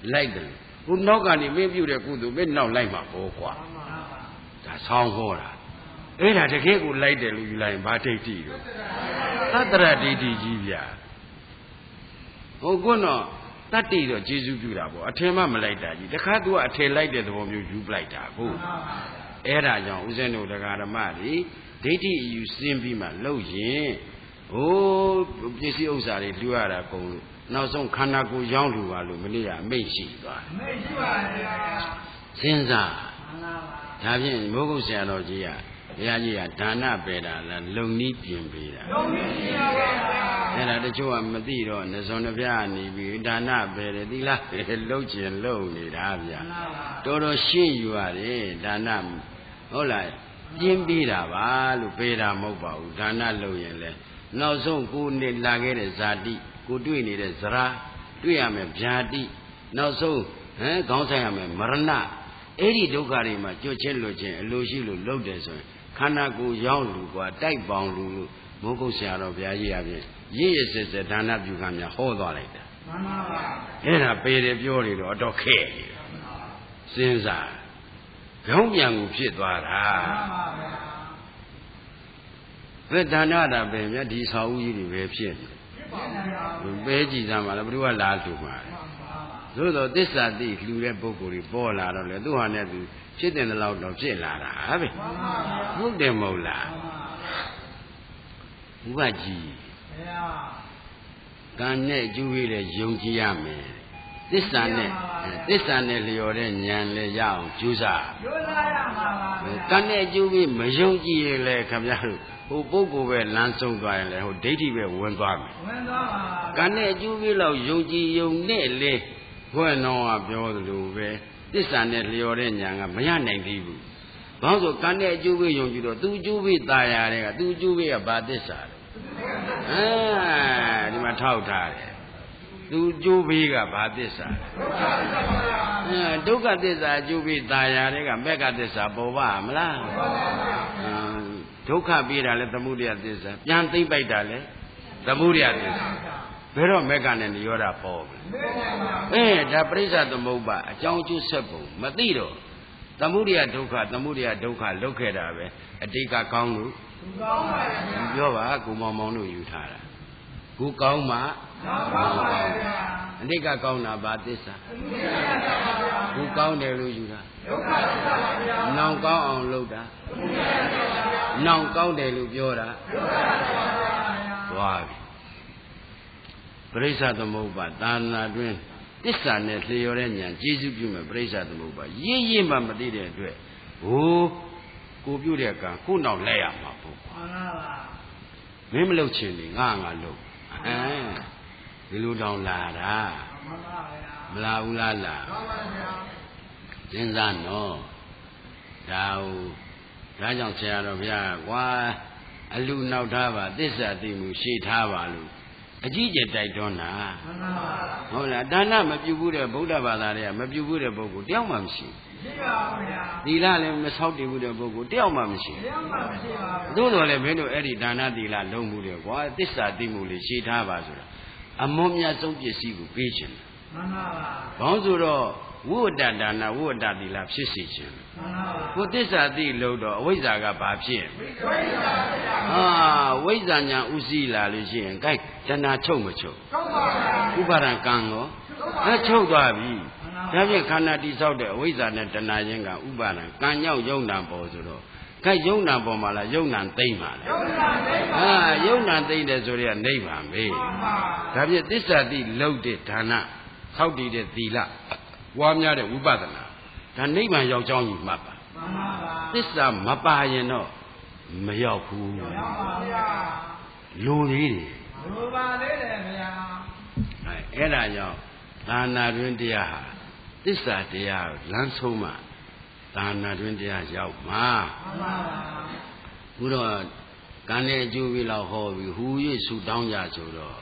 လိုက်တယ်ခုနောက်ကနေမင်းပြုတဲ့ကုသိုလ်မင်းနောက်လိုက်မှာပေါ့ကွာဒါဆောင်းဟောတာအဲ့ဒါတကယ်ကိုလိုက်တယ်လို့ယူလိုက်ရင်ဘာဒိဋ္ဌိတော့သတ္တရဒိဋ္ဌိကြီးဗျာဟိုကွတော့တတ္တိတော့ကျေစုပြုတာပေါ့အထင်မှမလိုက်တာကြီးတခါ तू ကအထင်လိုက်တဲ့သဘောမျိုးယူပလိုက်တာကိုအဲ့ဒါကြောင့်ဦးဇင်းတို့တရားဓမ္မတွေဒိဋ္ဌိအယူစင်းပြီးမှလှုပ်ရင်ဟိုပစ္စည်းဥစ္စာတွေလှူရတာကုန်လို့နောက်ဆုံးခန္ဓာကိုယ်ရောင်းလှူပါလို့မနေ့ကအမိတ်ရှိသွားတယ်အမိတ်ရှိပါဗျာစဉ်းစားဒါဖြင့်မိုးကုတ်ဆရာတော်ကြီးကဘုရားကြီးကဒါနပေတာလားလုံနည်းပြင်ပေးတာလုံနည်းပြင်ပါဗျာအဲ့ဒါတချို့ကမသိတော့နှစုံတစ်ပြားနေပြီးဒါနပေတယ်သီလားလှုပ်ချင်လှုပ်နေတာဗျာတော်တော်ရှင်းယူရတယ်ဒါနဟုတ်လားပြင်းပေးတာပါလို့ပေတာမဟုတ်ပါဘူးဒါနလုပ်ရင်လေနောက်ဆုံးကိုယ်နဲ့လာခဲ့တဲ့ဇာတိကိုတွေ့နေတဲ့ဇရာတွေ့ရမယ်ဗျာတိနောက်ဆုံးဟမ်ခေါင်းဆိုင်ရမယ်မရဏအဲ့ဒီဒုက္ခတွေမှာကြွချင်းလွတ်ချင်းအလိုရှိလို့လှုပ်တယ်ဆိုရင်ခန္ဓာကိုယ်ရောင်းလူกว่าတိုက်ပေါင်လူလို့မိုးကုတ်ဆရာတော်ဘုရားကြီးအပြင်ရည်ရည်စစ်စစ်ဒါနပြုကများဟောသွားလိုက်တာမှန်ပါပါအဲ့ဒါပေတယ်ပြောနေတော့အတော်ခဲနေစဉ်းစားကြောင်းပြန်ကိုဖြစ်သွားတာမှန်ပါဗျာဘယ်ဒါနတာပဲမြတ်ဒီဆောက်ဦးကြီးတွေပဲဖြစ်နေပဲကြည်စမ်းပါလားဘယ်သူကလာလှူမှာသို့တော့သစ္စာသိလှူတဲ့ပုဂ္ဂိုလ်တွေပေါ်လာတော့လေသူဟာနဲ့သူဖြစ်တဲ့လောက်တော့ဖြစ်လာတာပဲဟုတ်တယ်မဟုတ်လားဘုရားကြီးကံနဲ့ကျူးရတဲ့ယုံကြည်ရမယ်သစ္စာနဲ့သစ္စာနဲ့လျော်တဲ့ဉာဏ်လည်းရအောင်ကြိုးစားကြိုးစားရမှာပါကံနဲ့ကျူးပြီးမယုံကြည်ရင်လည်းခင်ဗျားတို့ဟိုပုဂ္ဂိုလ်ပဲလမ်းဆုံးသွားရင်လည်းဟိုဒိဋ္ဌိပဲဝင်သွားမယ်ဝင်သွားပါကံနဲ့ကျူးပြီးတော့ယုံကြည်ယုံနဲ့လေဘွဲ့တော်ကပြောသလိုပဲသစ္စာနဲ့လျော်တဲ့ဉာဏ်ကမရနိုင်သေးဘူးဘာလို့ဆိုကံနဲ့အကျိုးပေးယုံကြည်တော့သူအကျိုးပေးตายရတယ်ကသူအကျိုးပေးကဘာသစ္စာလဲအဲဒီမှာထောက်ထားတယ်သူအကျိုးပေးကဘာသစ္စာလဲအဲဒုက္ခသစ္စာအကျိုးပေးตายရတယ်ကမက္ခသစ္စာပေါ်ပါမလားဒုက္ခပေးတာလဲသမုဒယသစ္စာပြန်သိမ့်ပိုက်တာလဲသမုဒယသစ္စာဘယ်တော့မက္ခနဲ့နိရောဓပေါ်ပြီအဲဒါပရိစ္ဆသမုပ္ပါအကြောင်းအကျိုးဆက်ပုံမသိတော့သမုဒယဒုက္ခသမုဒယဒုက္ခလောက်ခဲ့တာပဲအတိတ်ကကောင်းလို့ကောင်းပါရဲ့ပြောပါကိုမောင်မောင်တို့ယူထားတာကိုကောင်းမှကောင်းပါရဲ့အတိတ်ကကောင်းတာဘာသစ္စာကိုကောင်းတယ်လို့ယူတာဒုက္ခသစ္စာပါဗျာနောင်ကောင်းအောင်လုပ်တာနောင်ကောင်းတယ်လို့ပြောတာဒုက္ခသစ္စာပါဗျာသွားပြီပရိစ္ဆသမုပ္ပါသာနာတွင်သစ္စာနဲ့လျော်တဲ့ဉာဏ်ကျေစုပြုမဲ့ပရိစ္ဆသမုပ္ပါရင်းရင်းမှမသိတဲ့အတွက်ဟိုကိုပြုတဲ့ကံကိုနောက်လဲရမှာပေါ့ကွာမှန်ပါပါမင်းမလုပ်ချင်လေငါငါလုပ်အဲဒီလိုတောင်လာတာမှန်ပါဗျာမလာဘူးလားလားမှန်ပါဗျာစဉ်းစားနော်ဒါဟိုဒါကြောင့်ဆရာတော်ဘုရားကွာအလူနောက်ထားပါသစ္စာသိမှုရှေ့ထားပါလို့အကြီးကျယ်တိုက်တွန်းတာဟုတ်လားဒါနမပြုဘူးတဲ့ဗုဒ္ဓဘာသာတွေကမပြုဘူးတဲ့ပုဂ္ဂိုလ်တယောက်မှမရှိဘူးရှိပါဘူးဗျာသီလလည်းမဆောက်တည်ဘူးတဲ့ပုဂ္ဂိုလ်တယောက်မှမရှိဘူးတယောက်မှမရှိပါဘူးသို့တော်လည်းမင်းတို့အဲ့ဒီဒါနသီလလုံးမှုတယ်ကွာသစ္စာသိမှုလေးရှေ့ထားပါဆိုတာအမွန်မြတ်ဆုံးပစ္စည်းကိုပေးခြင်းမှန်ပါပါဘောင်းဆိုတော့ဝိဝတ္တဒါနဝိဝတ္တသီလဖြစ်စေခြင်းမှန်ပါပါကိုသစ္စာသိလို့တော့အဝိဇ္ဇာကဘာဖြစ်ဝိဇ္ဇာဟာဝိဇ္ဇာညာဥစည်းလာလို့ရှိရင် gain တဏှာချုပ်မချုပ်ချုပ်ပါဘူးဥပါဒံကံရောအဲချုပ်သွားပြီဒါဖြင့်ခန္ဓာတိဆောက်တဲ့အဝိဇ္ဇာနဲ့တဏှာချင်းကဥပါဒံကံရောက်ယုံနာပေါ်ဆိုတော့ gain ယုံနာပေါ်မှာလားယုံနာသိမ့်ပါလားယုံနာသိမ့်ပါဟာယုံနာသိမ့်တယ်ဆိုရင်နိဗ္ဗာန်ပဲဒါဖြင့်သစ္စာတိလုံးတဲ့ဒါနဆောက်တည်တဲ့သီလဝါများတဲ့ဝိပဿနာဒါနိဗ္ဗာန်ရောက်ကြောင်းကြီးမှတ်ပါမှန်ပါပါသစ္စာမပါရင်တော့မရောက်ဘူးမရောက်ပါဗျာလိုသေးတယ်လိုပါသေးတယ်ဗျာအဲအဲ့ဒါကြောင့်သာနာတွင်တရားဟာသစ္စာတရားလမ်းဆုံးမှသာနာတွင်တရားရောက်မှာမှန်ပါပါဘုရားကံနဲ့အကျိုးပြီးတော့ဟောပြီးဟူ၍ဆူတောင်းကြဆိုတော့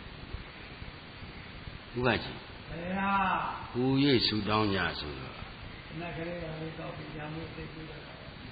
ဥပကြီးဟူ၍ဆူတောင်းကြဆိုတော့နတ်ကလေးကလေးတော့ပြာမှုသိပြီးတော့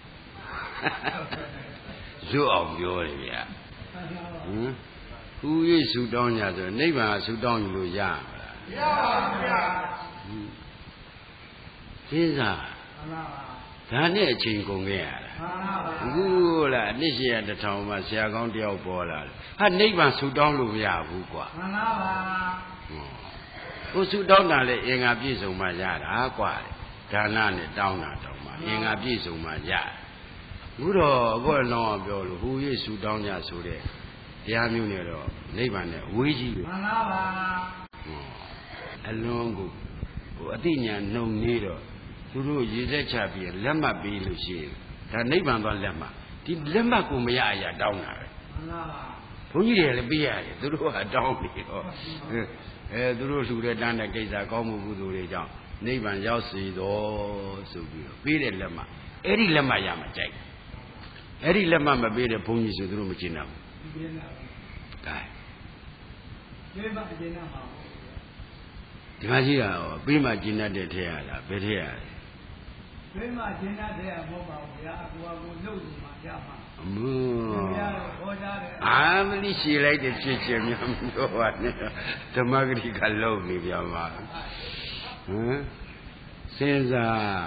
ဇွတ်အောင်ပြောတယ်ဗျာဟမ်ဟူ၍ဆူတောင်းကြဆိုနိဗ္ဗာန်ဆူတောင်းယူလို့ရမှာလားမရပါဘူးဗျာစဉ်းစားဒါနဲ့အချိန်ကုန်ခဲ့ရတာအခုလားနှစ်ရှည်ရတစ်ထောင်မှဆရာကောင်းတယောက်ပေါ်လာတယ်ဟာနိဗ္ဗာန်ဆူတောင်းလို့မရဘူးကွာမှန်ပါပါဟိုဆူတောင်းတာလေအင်္ဂါပြည့်စုံမှရတာကွာဒါနနဲ့တောင်းတာတောင်းမှအင်္ဂါပြည့်စုံမှရတယ်အခုတော့အခုလောပြောလို့ဟိုရေးဆူတောင်းကြဆိုတဲ့တရားမျိုးနဲ့တော့နိဗ္ဗာန်နဲ့အဝေးကြီးပဲမှန်ပါပါအလုံးကိုဟိုအတိညာနှုံနေတော့သူတို့ရည်သက်ချပြီးလက်မှတ်ပေးလို့ရှိရင်ဒါနိဗ္ဗာန်သွားလက်မှတ်ဒီလက်မှတ်ကိုမရအရာတောင်းတာပဲမှန်ပါပါဘုန်းကြီးတွေလည်းပေးရတယ်သူတို့ကတောင်းပြီးတော့အဲသူတို့လှူတဲ့တန်းတဲ့ကိစ္စကောင်းမှုကုသိုလ်တွေကြောင့်နိဗ္ဗာန်ရောက်စီတော်ဆိုပြီးတော့ပေးတဲ့လက်မှတ်အဲ့ဒီလက်မှတ်ရမှာကြိုက်အဲ့ဒီလက်မှတ်မပေးတဲ့ဘုန်းကြီးဆိုသူတို့မကျင်တော့ဘူးကျင်တော့ဘူးကဲပေးမှကျင်တော့မှာဒီမှာကြီးကပေးမှကျင်တတ်တဲ့ထဲရတာဘယ်ထဲရလဲပေးမှကျင်တတ်တဲ့မဟုတ်ပါဘူးဗျာကိုယ်ကကိုယ်လုပ်နေမှာရမှာအမဟောကြားတယ်အာမလိရှိလိုက်တဲ့ဖြစ်ချင်းများမပြောပါနဲ့ဓမ္မဂရိကလုံးနေပြမှာဟမ်စဉ်းစား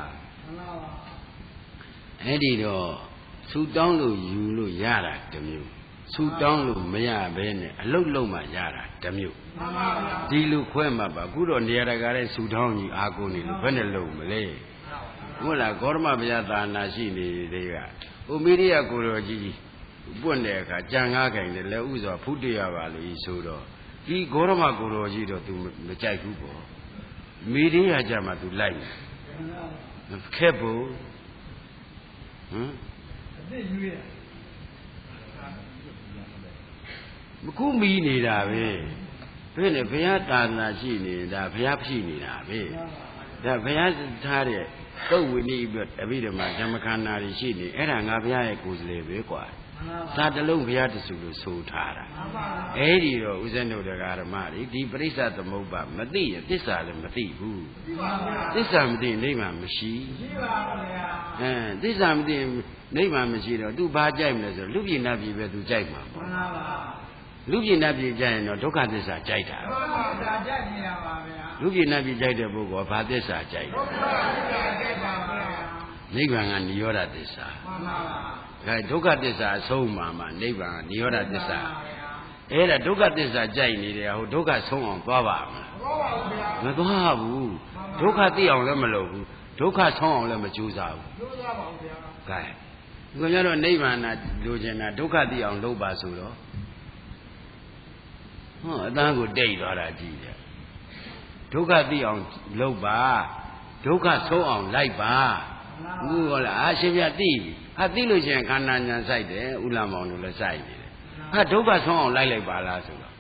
အဲ့ဒီတော့ဆူတောင်းလို့ယူလို့ရတာတစ်မျိုးဆူတောင်းလို့မရဘဲနဲ့အလုတ်လုံးမှရတာတစ်မျိုးဒီလိုခွဲမှပါအခုတော့နေရာတကာတဲ့ဆူတောင်းကြီးအာကိုနေလို့ဘယ်နဲ့လုံးမလဲဟုတ်လားဂေါရမဘုရားသာနာရှိနေတဲ့ကဟိုမိရိယကိုတော်ကြီးပွင့်တဲ့အခါကြံကားခိုင်တယ်လက်ဥစွာဖုတရပါလို့ဆိုတော့ဒီဂေါရမကိုတော်ကြီးတော့ तू မကြိုက်ဘူးပေါ့မိရိယကြမှာ तू လိုက်တယ်ခက်ဖို့ဟမ်အစ်ရွေးမကူမီနေတာပဲဘယ်နဲ့ဘုရားသာသနာရှိနေတာဘုရားဖြစ်နေတာပဲဒါဘုရားထားတဲ့သုတ်ဝိနည်းပြီးအဘိဓမ္မာဓမ္မခန္ဓာတွေရှိနေအဲ့ဒါငါဘုရားရဲ့ကိုယ်စလေပဲကွာသာတလုံးဘုရားတဆူလို့ဆိုထားတာအဲ့ဒီတော့ဦးဇင်းတို့တရားဓမ္မတွေဒီပရိစ္ဆသမုပ္ပါမသိရင်သစ္စာလည်းမသိဘူးသစ္စာမသိရင်နိဗ္ဗာန်မရှိရှိပါဘူးဗျာအဲသစ္စာမသိရင်နိဗ္ဗာန်မရှိတော့ तू ဘာကြိုက်မလဲဆိုလူပြည်နတ်ပြည်ပဲ तू ကြိုက်မှာပေါ့မှန်ပါပါလူပြည်နတ်ပြည်ကြိုက်ရင်တော့ဒုက္ခသစ္စာကြိုက်တာဒုက္ခသစ္စာကြိုက်နေတာပါဗျာလူပြည်နတ်ပြည်ကြိုက်တဲ့ပုဂ္ဂိုလ်ဘာသစ္စာကြိုက်လဲဒုက္ခသစ္စာကြိုက်ပါဗျာနိဗ္ဗာန်ကနိရောဓသစ္စာမှန်ပါပါဒါဒုက္ခသစ္စာအဆုံးမှာမှနိဗ္ဗာန်ကနိရောဓသစ္စာအဲ့ဒါဒုက္ခသစ္စာကြိုက်နေတယ်ဟိုဒုက္ခဆုံးအောင်သွားပါမလားမသွားဘူးဒုက္ခသိအောင်လည်းမလုပ်ဘူးဒုက္ခဆုံးအောင်လည်းမကြိုးစားဘူးကြိုးစားပါဦးဗျာကဲဒီကကြတော့နိဗ္ဗာန်လိုချင်တာဒုက္ခသိအောင်လုပ်ပါဆိုတော့ဟောအတန်းကိုတိတ်သွားတာကြည့်တယ်ဒုက္ခသိအောင်လုပ်ပါဒုက္ခဆုံးအောင်လိုက်ပါဘူးဟောလားအာရှင်ပြသိဟာသိလို့ရှိရင်ခန္ဓာညာစိုက်တယ်ဥလမောင်တို့လည်းစိုက်နေတယ်ဟာဒုက္ခဆုံးအောင်လိုက်လိုက်ပါလားဆိုတော့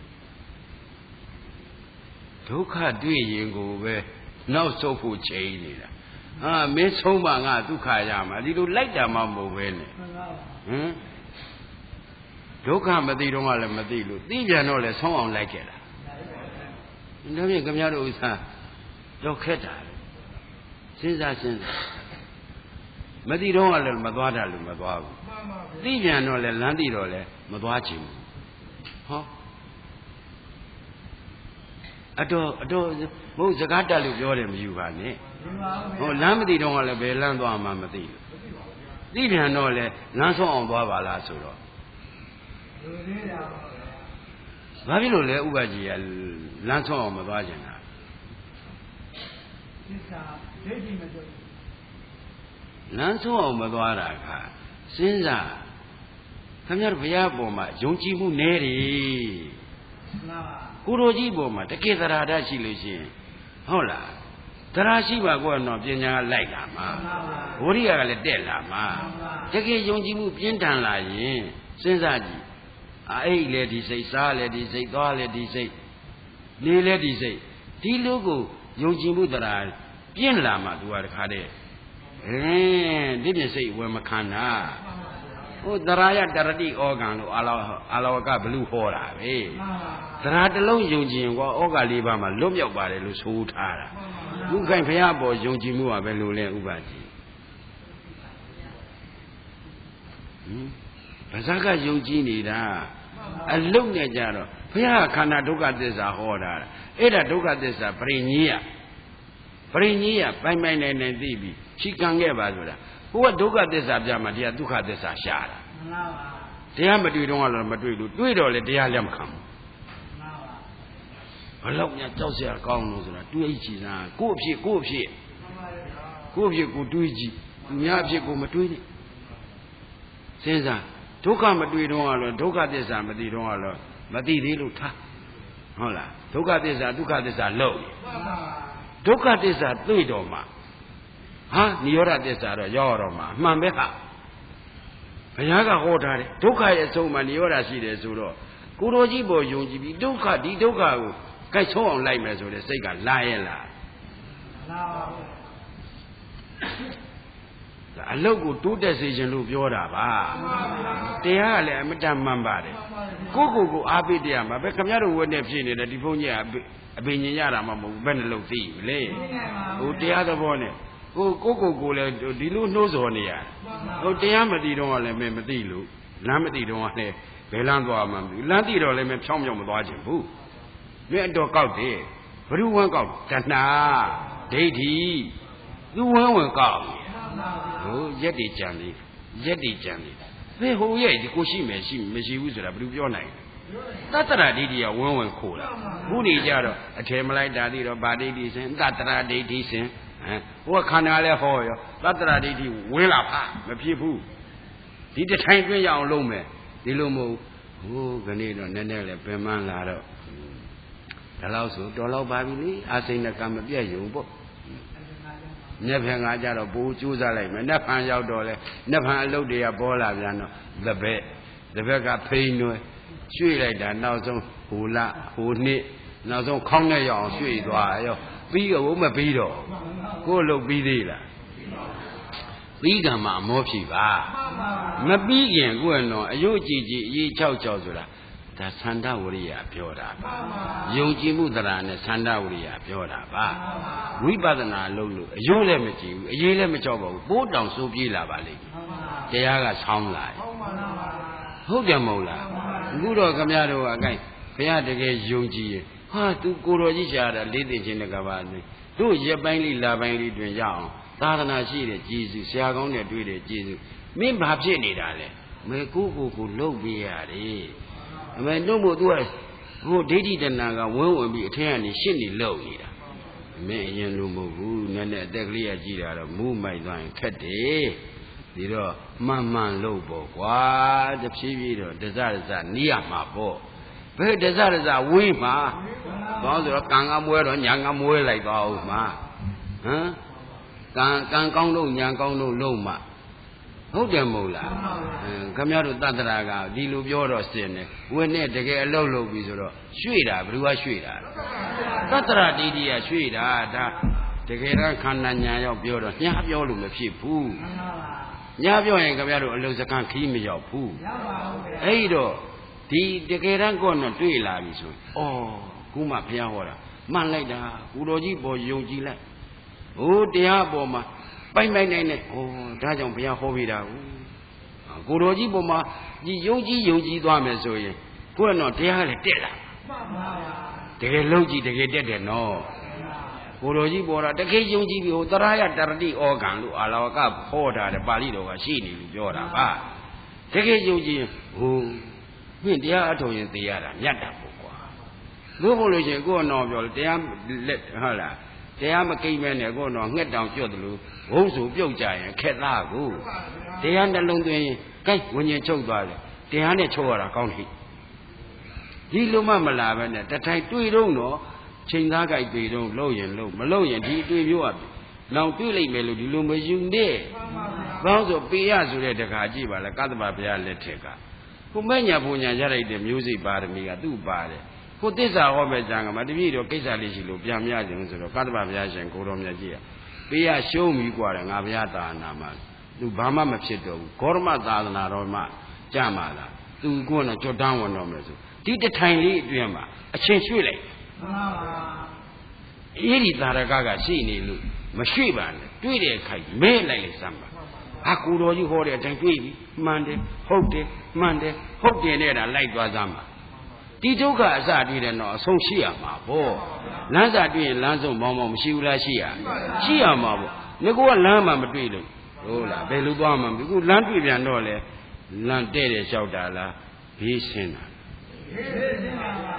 ဒုက္ခတွေ့ရင်ကိုပဲနောက်ဆုတ်ဖို့ချိန်နေတာဟာမင်းဆုံးပါငါဒုက္ခရမှာဒီလိုလိုက်တာမှမဟုတ်ပဲနဲ့ဟမ်ဒုက္ခမသိတော့ကလည်းမသိလို့သိပြန်တော့လည်းဆုံးအောင်လိုက်ခဲ့တာဒါဖြင့်ခင်ဗျားတို့ဥစ္စာတော့ခက်တာစဉ်းစားစဉ်းစားမသိတော့ကလည်းမသွားတာလို့မသွားဘူးသိပြန်တော့လည်းလမ်းသိတော့လည်းမသွားချင်ဘူးဟောအတော်အတော်မဟုတ်စကားတက်လို့ပြောတယ်မယူပါနဲ့ဟောလမ်းမသိတော့ကလည်းဘယ်လမ်းသွားမှမသိဘူးသိပြန်တော့လည်းလမ်းဆုံးအောင်သွားပါလားဆိုတော့ဘာဖြစ်လို့လဲဥပကြီးကလမ်းဆုံးအောင်မသွားချင်တာသစ္စာဒိဋ္ဌိမတွေ့လမ်းဆုံးအောင်မသွားတာကစဉ်းစားခင်ဗျားတို့ဘုရားပေါ်မှာယုံကြည်မှုနည်းတယ်မှန်ပါကိုတော်ကြီးပေါ်မှာတကယ်သရာဓာတ်ရှိလို့ရှိရင်ဟုတ်လားသရာရှိပါကောတော့ပညာကလိုက်လာမှာဝိရိယကလည်းတက်လာမှာတကယ်ယုံကြည်မှုပြင်းထန်လာရင်စဉ်းစားကြည့်အဲ့ဒီလေဒီစိတ်စားလေဒီစိတ်သွားလေဒီစိတ်နေလေဒီစိတ်ဒီလိုကိုယုံကြည်မှုသရာပြင်းလာမှာသူကတခါတည်းအင်းဒီပြစိတ်ဝယ်မခံတာဟိုသရာယတရတိဩဃံလို့အာလောအာလောကဘလူဟောတာပဲသရာတစ်လုံးယုံကြည်ရင်ကွာဩဃလေးပါးမှာလွတ်မြောက်ပါတယ်လို့ဆိုထားတာဘုခိုင်ဘုရားပေါ်ယုံကြည်မှုကပဲလို့လဲဥပကြီးဟင်ဗဇက်ကယုံကြည်နေတာအလုံးနဲ့ကြတော့ဘုရားခန္ဓာဒုက္ခသစ္စာဟောတာအဲ့ဒါဒုက္ခသစ္စာပရိညိယပရိညေယပိုင်ပိုင်နိုင်နိုင်သိပြီးချီကံခဲ့ပါဆိုတာဟိုကဒုက္ခသစ္စာပြမှာတရားဒုက္ခသစ္စာရှာတာမှန်ပါပါတရားမတွေ့တော့လည်းမတွေ့လို့တွေ့တော့လေတရားလက်မခံဘူးမှန်ပါဘလောက်များကြောက်စရာကောင်းလို့ဆိုတာတွေးကြည့်စမ်းကိုယ့်အဖြစ်ကိုယ့်အဖြစ်ကိုယ့်အဖြစ်ကိုတွေးကြည့်သူများအဖြစ်ကိုမတွေးနဲ့စဉ်းစားဒုက္ခမတွေ့တော့လည်းဒုက္ခသစ္စာမသိတော့လည်းမသိသေးလို့ထားဟုတ်လားဒုက္ခသစ္စာဒုက္ခသစ္စာလို့ဒုက္ခသစ္စာတွေ့တော့မှဟာနိရောဓသစ္စာတော့ရောက်တော့မှအမှန်ပဲဟာဘုရားကဟောထားတယ်ဒုက္ခရဲ့အဆုံးမှာနိရောဓရှိတယ်ဆိုတော့ကိုတော်ကြီးပေါ်ယုံကြည်ပြီးဒုက္ခဒီဒုက္ခကိုကြိုက်ဆုံးအောင်လိုက်မယ်ဆိုတဲ့စိတ်ကလာရဲ့လားလာပါဘူးအလုတ်ကိုတိုးတက်စေခြင်းလို့ပြောတာပါတရားကလည်းအမတန်မှန်ပါတယ်ကိုကိုကိုအားပေးတရားမှာပဲခင်ဗျားတို့ဝတ်နဲ့ဖြစ်နေတယ်ဒီဘုန်းကြီးကအပင်ညင်ရတာမှမဟုတ်ဘူးဘယ်နှလုံးသိမလဲဟိုတရားသဘောနဲ့ကိုကိုကိုကိုလည်းဒီလိုနှိုးဆော်နေရဟိုတရားမသိတော့လည်းမသိလို့လမ်းမသိတော့လည်းဘယ်လမ်းသွားမှမသိလမ်းသိတော့လည်းမဖြောင်းဖြောင်းမသွားချင်ဘူးမင်းအတော်ကောက်တယ်ဘ누구ဝမ်းကောက်တဏှာဒိဋ္ဌိသူဝမ်းဝင်ကောက်ဟိုရက်တွေကြံနေရက်တွေကြံနေဘယ်ဟိုရဲ့ဒီကိုရှိမယ်ရှိမရှိဘူးဆိုတာဘယ်သူပြောနိုင်လဲတတ္တရာဒိဋ္ဌိကဝန်းဝင်ခိုးတာခုနေကြတော့အထေမလိုက်တာသိတော့ဗာဒိဋ္ဌိစဉ်တတ္တရာဒိဋ္ဌိစဉ်ဟမ်ဟိုကခန္ဓာလဲဟောရောတတ္တရာဒိဋ္ဌိဝင်းလာဖာမဖြစ်ဘူးဒီတထိုင်တွင်းရအောင်လုပ်မယ်ဒီလိုမဟုတ်ဟိုကနေ့တော့နည်းနည်းလဲပင်မလာတော့ဒါလောက်ဆိုတော်လောက်ပါပြီလေအာစိဏကံမပြည့်ရုံပေါ့ညက်ဖန်ကကြတော့ပိုးကျိုးစားလိုက်မယ်နက်ဖန်ရောက်တော့လဲနက်ဖန်အလုပ်တွေကပေါ်လာပြန်တော့တပည့်တပည့်ကဖိန်နွယ်ရွှေ့လိုက်တာနောက်ဆုံးဟိုလဟိုနှစ်နောက်ဆုံးခေါင်းနဲ့ရအောင်ရွှေ့သွားရောပြီးတော့မပြီးတော့ကိုယ်လုပ်ပြီးသေးလားပြီးကံမှာအမောဖြေပါမပြီးခင်ကိုယ်တော့အယုတ်ကြည်ကြည်အေး၆၆ဆိုတာဒါသန္တဝရိယပြောတာပါယုံကြည်မှုတရားနဲ့သန္တဝရိယပြောတာပါဝိပဿနာလုပ်လို့အယုတ်လည်းမကြည့်ဘူးအေးလည်းမကြောက်ပါဘူးပိုးတောင်စိုးပြေးလာပါလိမ့်မယ်တရားကဆောင်းလာဟုတ်တယ်မဟုတ်လားအခုတော့ခမရတို့ကအကိုင်းဘုရားတကယ်ယုံကြည်ရင်ဟာသူကိုတော်ကြီးရှားတာလေးသိချင်းတကပါနေတို့ရက်ပိုင်းလေးလာပိုင်းလေးတွင်ရအောင်သာသနာရှိတဲ့ကျေးဇူးဆရာကောင်းနဲ့တွေ့တဲ့ကျေးဇူးမင်းဘာဖြစ်နေတာလဲမေကိုကိုကိုလှုပ်ပေးရတယ်အမေတို့မို့သူကဟိုဒိဋ္ဌိတဏကဝင်းဝင်ပြီးအထက်ကနေရှစ်နေလှုပ်နေတာမင်းအရင်လိုမဟုတ်ဘူးနည်းနည်းအသက်ကလေးကကြည်တာတော့မူးမိုက်သွားရင်ခက်တယ်ဒီတော့မှန်မှန်လှုပ်ပေါ့ကွာတဖြည်းဖြည်းတော့တစတစနီးရမှာပေါ့ဘယ်တစတစဝေးမှာဘာလို့ဆိုတော့ကံကမွဲတော့ညာကမွဲလိုက်သွားအောင်မှာဟမ်ကံကံကောင်းလို့ညာကောင်းလို့လုံးမှာဟုတ်တယ်မဟုတ်လားခမရတို့တတ္တရာကဒီလိုပြောတော့စင်တယ်ဝင်းနဲ့တကယ်အလုပ်လုပ်ပြီဆိုတော့ရွှေ့တာဘယ်သူကရွှေ့တာတတ္တရာဒိဋ္ဌိကရွှေ့တာဒါတကယ်တော့ခန္ဓာညာရောက်ပြောတော့ညာပြောလို့မဖြစ်ဘူးညာပြောရင်ခမရတို့အလုပ်စကံခီးမရောက်ဘူးအဲ့တော့ဒီတကယ်တမ်းကောတော့တွေ့လာပြီဆိုဩခုမှဘုရားဟောတာမှန်လိုက်တာကိုတော်ကြီးပေါ်ယုံကြည်လိုက်ဟိုတရားပေါ်မှာပိုင်ပိုင်နိုင်နဲ့ဩဒါကြောင့်ဘုရားဟောပေးတာကိုတော်ကြီးပေါ်မှာဒီယုံကြည်ယုံကြည်သွားမယ်ဆိုရင်ကိုယ်ကတော့တရားလည်းတက်လာတကယ်လုံးကြည့်တကယ်တက်တယ်နော်ကိုတော်ကြီးပေါ်တာတကယ်ယုံကြည်ပြီးဟိုတရာယတရတိဩဂံလို့အာလဝကဟောတာတဲ့ပါဠိတော်ကရှိနေလို့ပြောတာပါတကယ်ယုံကြည်ဟိုမင်းတရားအထုံရင်သိရတာမြတ်တာပေါ့ကွာလို့မို့လို့ရှိရင်ကိုယ်ကတော့ပြောလို့တရားလက်ဟုတ်လားတရားမကိမ့်မဲနဲ့ကိုယ်တော့ငှက်တောင်ကျွတ်တယ်လို့ဘုံစုပြုတ်ကြရင်ခက်သားကိုတရားနှလုံးသွင်းရင်ကိုက်ဝิญဉ်ချုပ်သွားတယ်တရားနဲ့ချုပ်ရတာကောင်းတယ်ဒီလိုမှမလာပဲနဲ့တထိုင်တွေ့တော့တော့ချိန်သားကြိုက်တွေ့တော့လို့ရင်လို့မလို့ရင်ဒီအတွေ့မျိုးကလောင်တွေ့လိုက်မယ်လို့ဒီလိုမယူနဲ့ဘာလို့ဆိုပေရဆိုတဲ့တခါကြည့်ပါလားကတ္တဗဘုရားလက်ထက်ကကိုမဲ့ညာပူညာရလိုက်တဲ့မျိုးစိပါရမီကသူ့ပါတယ်ကိုသစ္စာဟောမဲ့ကြံကမှာတပည့်တော်ကိစ္စလေးရှိလို့ပြန်မြခြင်းဆိုတော့ကတ္တဗဘုရားရှင်ကိုတော်မြတ်ကြီးကပေးရရှုံးပြီกว่าတယ်ငါဘုရားသာနာမှာသူဘာမှမဖြစ်တော့ဘူးဂေါရမသာသနာတော်မှကြမှာလားသူကတော့ကြွတန်းဝင်တော်မယ်ဆိုဒီတထိုင်လေးအတွင်းမှာအချင်းရွှေ့လိုက်မှန်ပါပါအေးဒီသာရကကရှိနေလို့မရွှေ့ပါနဲ့တွေ့တဲ့ခိုက်မဲလိုက်လိုက်စမ်းပါဟာကိုတော်ကြီးဟောတဲ့အတိုင်းတွေ့ပြီမှန်တယ်ဟုတ်တယ်မှန်တယ်ဟုတ်တယ်နဲ့တာလိုက်သွားစမ်းပါဒီဒုက္ခအစတွေ့တယ်တော့အဆုံးရှိရမှာပေါ့လမ်းစာတွေ့ရင်လမ်းဆုံးမောင်းမောင်းမရှိဘူးလားရှိရရှိရမှာပေါ့ငါကလမ်းမှာမတွေ့လို့ဟုတ်လားဘယ်လိုသွားမှမအခုလမ်းတွေ့ပြန်တော့လေလမ်းတဲ့တဲ့လျှောက်တာလားဘေးဆင်းတာဘေးဆင်းပါပါ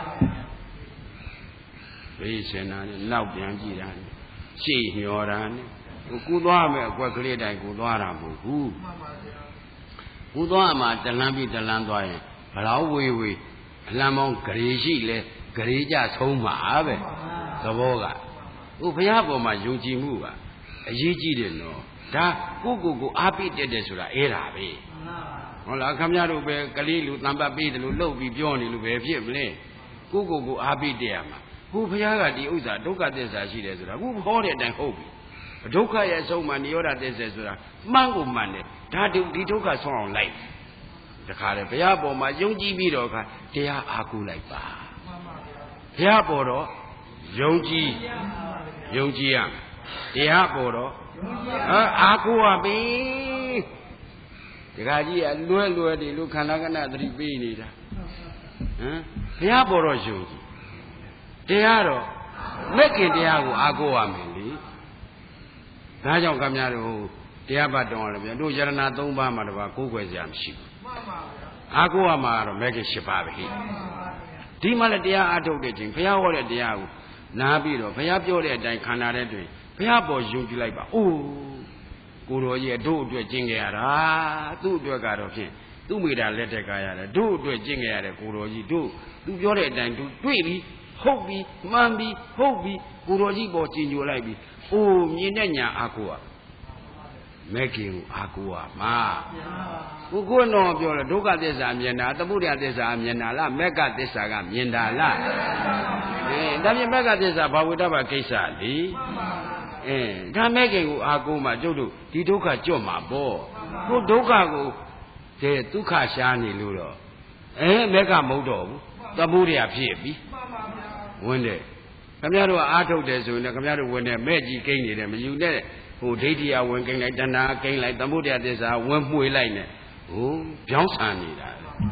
ဘေးဆင်းတာနဲ့နောက်ပြန်ကြည့်တာနဲ့ရှေ့ညောတာနဲ့ကိုသွားမယ်အကွက်ကလေးတိုင်းကိုသွားတာမဟုတ်ဘူးကိုသွားမှာတလန်းပြီးတလန်းသွားရင်ဘလောက်ဝေးဝေးအလံမောင်းဂရေရှိလဲဂရေကြဆုံးမှာပဲသဘောကဟိုဘုရားပေါ်မှာယုံကြည်မှုကအရေးကြီးတယ်နော်ဒါကိုကိုကိုအားပေးတက်တယ်ဆိုတာအဲ့ဒါပဲဟုတ်လားခင်ဗျားတို့ပဲကလေးလူတံပတ်ပေးတယ်လို့လှုပ်ပြီးပြောနေလို့ပဲဖြစ်မလဲကိုကိုကိုအားပေးတက်ရမှာဟိုဘုရားကဒီဥစ္စာဒုက္ခသစ္စာရှိတယ်ဆိုတာခုဟောတဲ့အတိုင်းဟုတ်ပြီဒုက္ခရဲ့အဆုံးမှာနိရောဓသစ္စာဆိုတာမှန်ကိုမှန်တယ်ဒါဒီဒုက္ခဆုံးအောင်လိုက်တခါလေဘုရားပေါ်မှာယုံကြည်ပြီးတော့ခါတရားအားကိုးလိုက်ပါဘုရားပေါ်တော့ယုံကြည်ယုံကြည်ရတရားပေါ်တော့အားကိုးရပြီတခါကြီးကလွယ်လွယ်ဒီလိုခန္ဓာကဏသတိပေးနေတာဟမ်ဘုရားပေါ်တော့ယုံကြည်တရားတော့မက်ကင်တရားကိုအားကိုးရမယ်လေဒါကြောင့်ခင်ဗျားတို့တရားပတ်တော်လည်းပြန်တို့ယရဏသုံးပါးမှာတပါးကိုးကွယ်စရာမရှိဘူးအားကိုးရမှာတော့မက်ကင်၈ပါးပဲဟိဒီမှာလည်းတရားအားထုတ်တဲ့ချိန်ဘုရားဟောတဲ့တရားကိုနားပြီးတော့ဘုရားပြောတဲ့အတိုင်းခန္ဓာထဲတွင်ဘုရားပေါ်ယုံကြည်လိုက်ပါအိုးကိုတော်ကြီးတို့အတွက်ကျင့်ကြရတာသူ့အတွက်ကတော့ဖြင့်သူ့မိတာလက်ထက်ကရတယ်တို့အတွက်ကျင့်ကြရတယ်ကိုတော်ကြီးတို့သူပြောတဲ့အတိုင်းသူတွေ့ပြီးဟုတ်ပြီမှန်ပြီဟုတ်ပြီကိုတော်ကြီးပေါ်ကျင်ကြိုလိုက်ပြီအိုးမြင်တဲ့ညာအားကိုးရမက်ကင်ကိုအားကိုးရမှာကိုကိုတော့ပြောတယ်ဒုက္ခသစ္စာမြင်တာသမုဒယသစ္စာမြင်တာလားမက်ကသစ္စာကမြင်တာလားအဲဒါပြင်မက်ကသစ္စာဘာဝိတ္တဘာကိစ္စလေအဲဒါမက်ကင်ကိုအားကိုးမှကျုပ်တို့ဒီဒုက္ခကြွမှာပေါ့ကိုဒုက္ခကိုတဲ့ဒုက္ခရှားနေလို့တော့အဲမက်ကမဟုတ်တော့ဘူးသမုဒယဖြစ်ပြီဝင်တယ်ခင်ဗျားတို့အားထုတ်တယ်ဆိုရင်ခင်ဗျားတို့ဝင်တယ်မဲ့ကြီးကိန်းနေတယ်မယူနဲ့ဟိုဒိဋ္ဌိယဝင်ကိန်းလိုက်တဏှာကိန်းလိုက်သမုဒယသစ္စာဝင်မှွေလိုက်နဲ့ဟိုပြောင်းဆန်နေတာ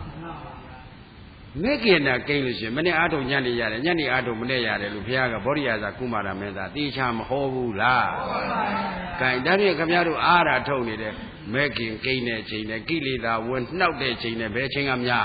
မဲ့ကိန်းတာကိန်းလို့ရှိရင်မနေ့အားထုတ်ညနေရတယ်ညနေအားထုတ်မနေ့ရတယ်လို့ဘုရားကဗောဓိယသာကုမာရမင်းသားတေချာမဟောဘူးလားကဲဒါဖြင့်ခင်ဗျားတို့အားတာထုတ်နေတယ်မဲ့ကိန်းကိန်းတဲ့ချိန်နဲ့ကိလေသာဝင်နှောက်တဲ့ချိန်နဲ့ဘယ်ချိန်ကများ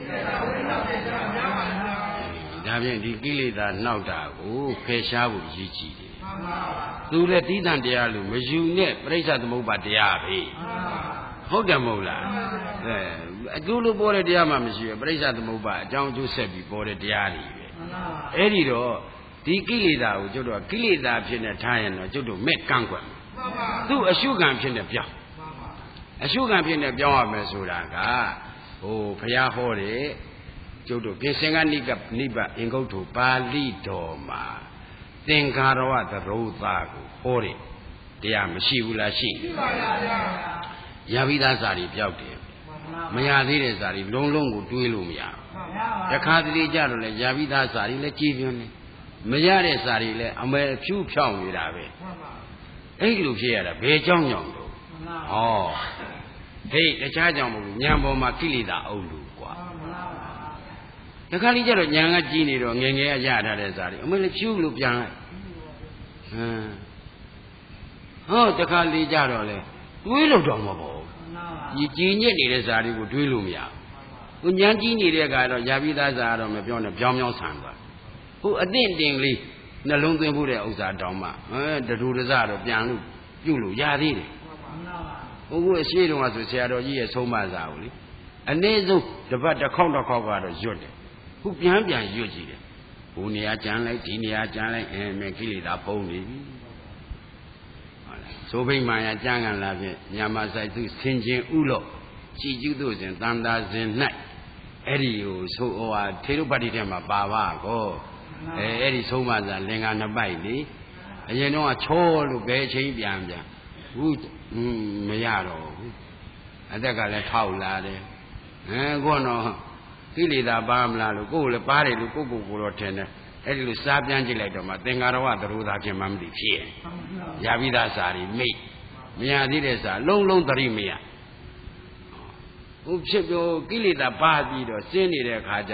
ဒါဖြင့်ဒီကိလေသာနှောက်တာကိုဖယ်ရှားဖို့ရည်ကြည်တယ်သူလည်းသီးသန့်တရားလို့မယူနဲ့ပြိဿသမုပ္ပါတရားပဲဟုတ်တယ်မဟုတ်လားအဲအကျိုးလို့ပေါ်တဲ့တရားမှမရှိဘူးပြိဿသမုပ္ပါအကြောင်းအကျိုးဆက်ပြီးပေါ်တဲ့တရားတွေပဲအဲ့ဒီတော့ဒီကိလေသာကိုကျုပ်တို့ကကိလေသာဖြစ်နေထားရင်တော့ကျုပ်တို့မဲ့ကန့်ကွက်သူ့အရှုခံဖြစ်နေပြောင်းအရှုခံဖြစ်နေပြောင်းရမယ်ဆိုတာကဟိုဘုရားဟောတဲ့ကျုပ်တို့ပြင်စင်ကနိကနိဗ္ဗာန်အင်္ဂုတ္တပါဠိတော်မှာသင်္ခါရဝသရုပ်သားကိုဟောတယ်တရားမရှိဘူးလားရှိပါပါဗျာရပြီးသားစာတွေပြောက်တယ်မရသေးတဲ့စာတွေလုံးလုံးကိုတွေးလို့မရဘူးတခါတလေကြတော့လေရပြီးသားစာတွေလည်းကြည်ပြင်းနေမရတဲ့စာတွေလည်းအမဲဖြူးဖြောင်းနေတာပဲအဲ့လိုဖြစ်ရတာဘယ်ကြောင့်ကြောင့်တော့ဟောဟေးတခြားကြောင့်မဟုတ်ဘူးဉာဏ်ပေါ်မှာကိလေသာအုပ်လို့ကွာတခါလေးကျတော့ညာကကြီးနေတော့ငယ်ငယ်ရရထားတဲ့စားတွေအမေလည်းဖြူးလို့ပြန်လိုက်ဟမ်ဟောတခါလေးကျတော့လေတွေးလို့တော့မပေါ့ကြီးကြီးညစ်နေတဲ့စားတွေကိုတွေးလို့မရဘူးညာကြီးနေတဲ့ကတော့ရပြီးသားစားတော့မပြောနဲ့ပြောင်းပြောင်းဆန်သွားဟိုအသင့်တင်လေးနှလုံးသွင်းဖို့တဲ့ဥစ္စာတောင်းမှအဲတတူတစတော့ပြန်လို့ပြုတ်လို့ရသေးတယ်ဟိုကအရှိတုန်းကဆိုဆရာတော်ကြီးရဲ့ဆုံးမစာကိုလေအနည်းဆုံးတစ်ပတ်တစ်ခေါက်တစ်ခေါက်ကတော့ရွတ်တယ်ခုပြန်ပြန်ရွတ်ကြည့်တယ်ဟိုနေရာကြမ်းလိုက်ဒီနေရာကြမ်းလိုက်အဲမဲ့ကိလေသာပုံနေပြီဟုတ်လားသိုးဘိမှန်ရကြမ်းကန်လာဖြင့်ညမဆိုင်သူဆင်ခြင်းဥလို့ကြည်ကျူးတို့စဉ်တန်တာစဉ်၌အဲ့ဒီကိုဆိုဟိုဟာထေရုပတ္တိထဲမှာပါပါကောအဲအဲ့ဒီဆုံးမစာလင်္ကာနှစ်ပိုက်လေအရင်တော့ချောလို့ဘယ်ချိန်ပြန်ပြန်ခုမရတော့ဘူးအသက်ကလည်းထောက်လာတယ်အဲကောတော့ကိလေသာပါမလားလို့ကိုယ်လည်းပါတယ်လို့ကိုယ့်ကိုယ်ကိုတော့ထင်တယ်အဲ့ဒီလိုစားပြန်ကြည့်လိုက်တော့မှသင်္ကာရဝသရုသာဖြစ်မှမသိဖြစ်ရပြီးသားစာတွေမိတ်မရသေးတဲ့စာလုံးလုံးသတိမရဟိုဖြစ်ပြောကိလေသာပါပြီးတော့စင်းနေတဲ့အခါကျ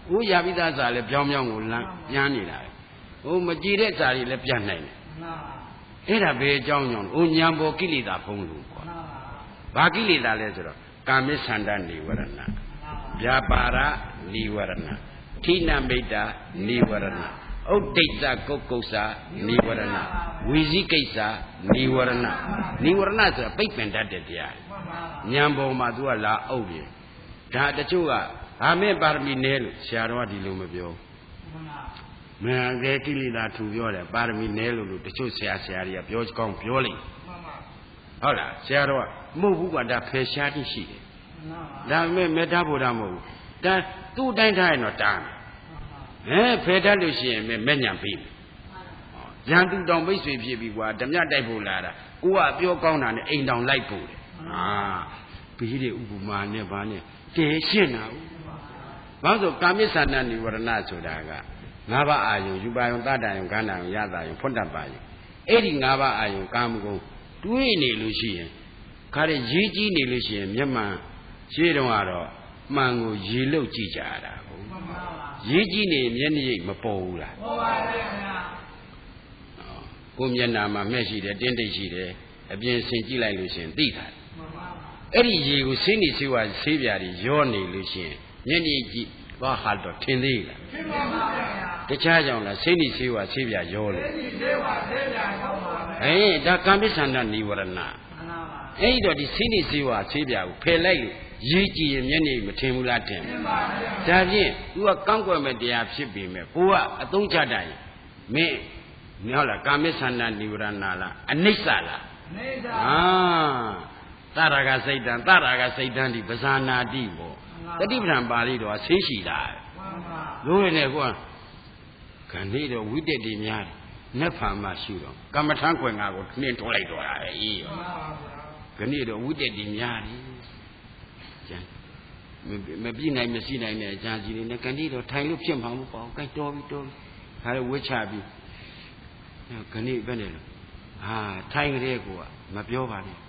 ဥရပိသစာလည်းပြောင်းပြောင်းကိုလမ်းပြန်နေတာဟိုမကြည်တဲ့စာတွေလည်းပြန်နိုင်တယ်အဲ့ဒါဘယ်အကြောင်းကြောင့်ဥညာဘောကိလေသာဖုံးလို့ပေါ့ဘာကိလေသာလဲဆိုတော့ကာမိသန္တနိဝရဏဗျာပါရနိဝရဏထိနမိတ်တာနိဝရဏဥဒိဋ္ဌကုတ်ကုစ္စာနိဝရဏဝီဇိကိစ္စနိဝရဏနိဝရဏဆိုတာပိတ်ပင်တတ်တဲ့တရားဉာဏ်ပေါ်မှာ तू ကလာအုပ်တယ်ဒါတချို့ကအာမေပါရမီနဲလို့ဆရာတော်ကဒီလိုမပြောမင်းအကဲကိလေသာထူပြောတယ်ပါရမီနဲလို့လို့တချို့ဆရာဆရာတွေကပြောကောင်းပြောလိမ့်ဟုတ်လားဆရာတော်ကမဟုတ်ဘူးကွာဒါဖယ်ရှားတိရှိတယ်ဒါပေမဲ့မေတ္တာဗုဒ္ဓမဟုတ်ဘူးဒါသူ့တိုင်းထားရင်တော့တားမယ်ဟဲဖယ်တတ်လို့ရှိရင်မဲ့ညံပြီးရန်သူတောင်မိတ်ဆွေဖြစ်ပြီကွာဓမြတိုက်ဖို့လာတာကိုကပြောကောင်းတာနဲ့အိမ်တောင်လိုက်ဖို့တယ်ဟာဘီးတွေဥပမာနဲ့ဗာနဲ့တဲရှင်းတာဘာလို့ဆိုကာမိသန္တနိဝရဏဆိုတာကငါးပါးအာယုံယူပါယုံတတ္တယုံခန္ဓာယုံယတယုံဖွတ်တတ်ပါယုံအဲ့ဒီငါးပါးအာယုံကာမဂုဏ်တွေးနေလို့ရှိရင်ခါတဲ့ရေးကြီးနေလို့ရှိရင်မျက်မှန်ရှင်းတော့ကတော့မှန်ကိုရေလုတ်ကြည့်ကြရတာကိုရေးကြီးနေမျက်နှာရိပ်မပေါ်ဘူးလားပေါ်ပါရဲ့ခင်ဗျာကိုမျက်နှာမှာမဲ့ရှိတယ်တင်းတိတ်ရှိတယ်အပြင်ဆင်ကြည့်လိုက်လို့ရှိရင်သိတာအဲ့ဒီရေကိုဆင်းနေဆေးဝါဆေးပြာတွေရောနေလို့ရှိရင်မျက်နှာကြည့်သွားဟာတော့ထင်သေးလားထင်ပါပါဗျာတခြားကြောင့်လားဆင်းနေဆေးဝါဆေးပြာရောလေဆင်းနေဆေးဝါဆေးပြာရောပါအေးဒါကာမိသန္တနိဝရဏအဲ့တော့ဒီစိနေစေဝါဆေးပြာကိုဖယ်လိုက်လို့ရေးကြည့်ရင်မျက်နှာမထင်ဘူးလားထင်တယ်ဒါဖြင့် तू ကကောင်းကွယ်မဲ့တရားဖြစ်ပြီမဲ့ကိုကအသုံးချတာရင်မင်းဟုတ်လားကာမိသန္တနိဝရဏလားအနိစ္စလားအနိစ္စဟာတရာဂစိတ်တံတရာဂစိတ်တံဒီပဇာနာတိပေါ့တတိပဌံပါဠိတော်ဆေးရှိတာလို့ရနေကွာခဏလေးတော့ဝိတက်တွေများတယ်နတ်ဖာမှရှုတော့ကမ္မထံခွင်ငါကိုနှင်းထုတ်လိုက်တော့တာပဲအေးရောခဏတော့ဝိတက်တွေများတယ်ကျန်မပြည့်နိုင်မရှိနိုင်တဲ့အကြာကြီးတွေနဲ့ခဏတော့ထိုင်လို့ဖြစ်မှာမပေါ့ကိုက်တော်ပြီတော်ခါရဝှချပြီးခဏပဲနေလို့ဟာထိုင်ကြတဲ့ကိုကမပြောပါနဲ့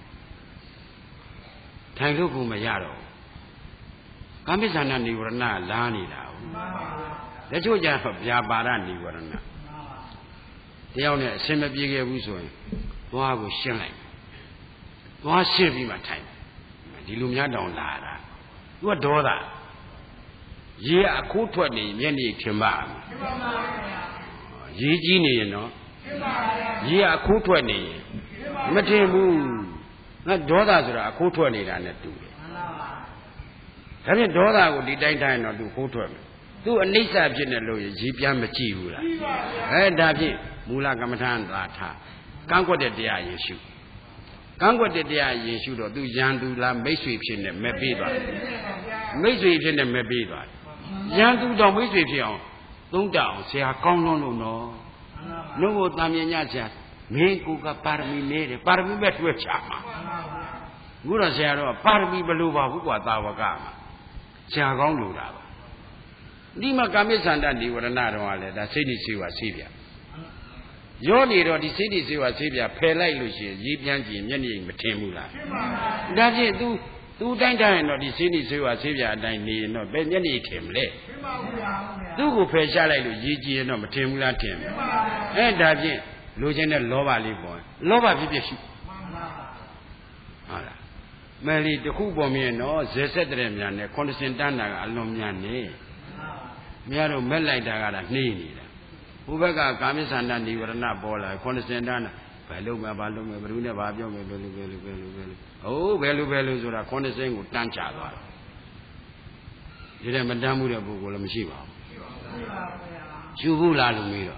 ထိုင်လို့ကိုမရတော့ကာမိသန္တနိဝရဏလာနေတာဟုတ်တချို့ကြတော့ဗျာပါဒနိဝရဏတယောက်နဲ့အစင်မပြေခဲ့ဘူးဆိုရင်သွားကိုရှင်းလိုက်သွားရှင်းပြီးမှထိုင်ဒီလူများတောင်လာတာသူကဒေါသရေအခိုးထွက်နေမျက်နှာထင်ပါ့မလားရေကြီးနေရင်တော့ရေအခိုးထွက်နေရင်မထင်ဘူးငါဒေါသဆိုတာအခိုးထွက်နေတာနဲ့တူတယ်ဒါဖြင့်ဒေါသကိုဒီတိုင်းတိုင်းတော့သူခိုးထွက်မယ်သူအနိစ္စဖြစ်နေလို့ရေပြန်မကြည့်ဘူးလားအဲဒါဖြင့်မူလကမ္မထာသာထားကန့်ကွက်တဲ့တရားယေရှုကန့်ကွက်တဲ့တရားယေရှုတော့သူရန်သူလားမိတ်ဆွေဖြစ်နေမဲ့ပေးသွားတယ်မိတ်ဆွေဖြစ်နေမဲ့ပေးသွားတယ်ရန်သူတော့မိတ်ဆွေဖြစ်အောင်သုံးတအောင်ဆရာကောင်းလွန်းလို့နော်နှုတ်ကိုတာမြင်ညဆရာမင်းကိုကပါရမီနေတယ်ပါရမီပဲတွေ့ချမှာအခုတော့ဆရာတော့ပါရမီဘလို့ပါဘူးကွာသာဝကမှာဆရာကောင်းလို့တာပါဒီမှာကာမိသန္တနိဝရဏတော်ကလည်းဒါစိတ်နေစေဝါဆေးပြရောနေတော့ဒီစိတ်နေစေဝါဆေးပြဖယ်လိုက်လို့ရှိရင်ရေးပြန်ကြည့်မျက်နှာမထင်ဘူးလားဒါဖြင့် तू तू တိုင်းတိုင်းတော့ဒီစိတ်နေစေဝါဆေးပြအတိုင်းနေရင်တော့ဘယ်မျက်နှာထင်မလဲထင်ပါဘူးဗျာသူ့ကိုဖယ်ရှားလိုက်လို့ရေးကြည့်ရင်တော့မထင်ဘူးလားထင်အဲဒါဖြင့်လိုချင်တဲ့လောဘလေးပေါ်လောဘဖြစ်ဖြစ်ရှုဟုတ်လားမယ်လီတခုပေါ်မြင်တော့ဇေဆက်တဲ့မြန်နဲ့ခွန်စင်တန်းတာကအလွန်မြန်နေမရတော့မက်လိုက်တာကနှေးနေတာဘုဘက်ကကာမိသန္တနိဝရဏပေါ်လာခွန်စင်တန်းတာဘယ်လိုမှဘာလို့မှဘယ်သူနဲ့ဘာပြောမယ်ဘယ်လိုဘယ်လိုဘယ်လိုဘယ်လိုဟုတ်ဘယ်လိုဘယ်လိုဆိုတာခွန်စင်ကိုတန်းချသွားတယ်ဒီထဲမတန်းမှုတဲ့ပုဂ္ဂိုလ်လည်းမရှိပါဘူးရှုဘူးလားလို့မေးတော့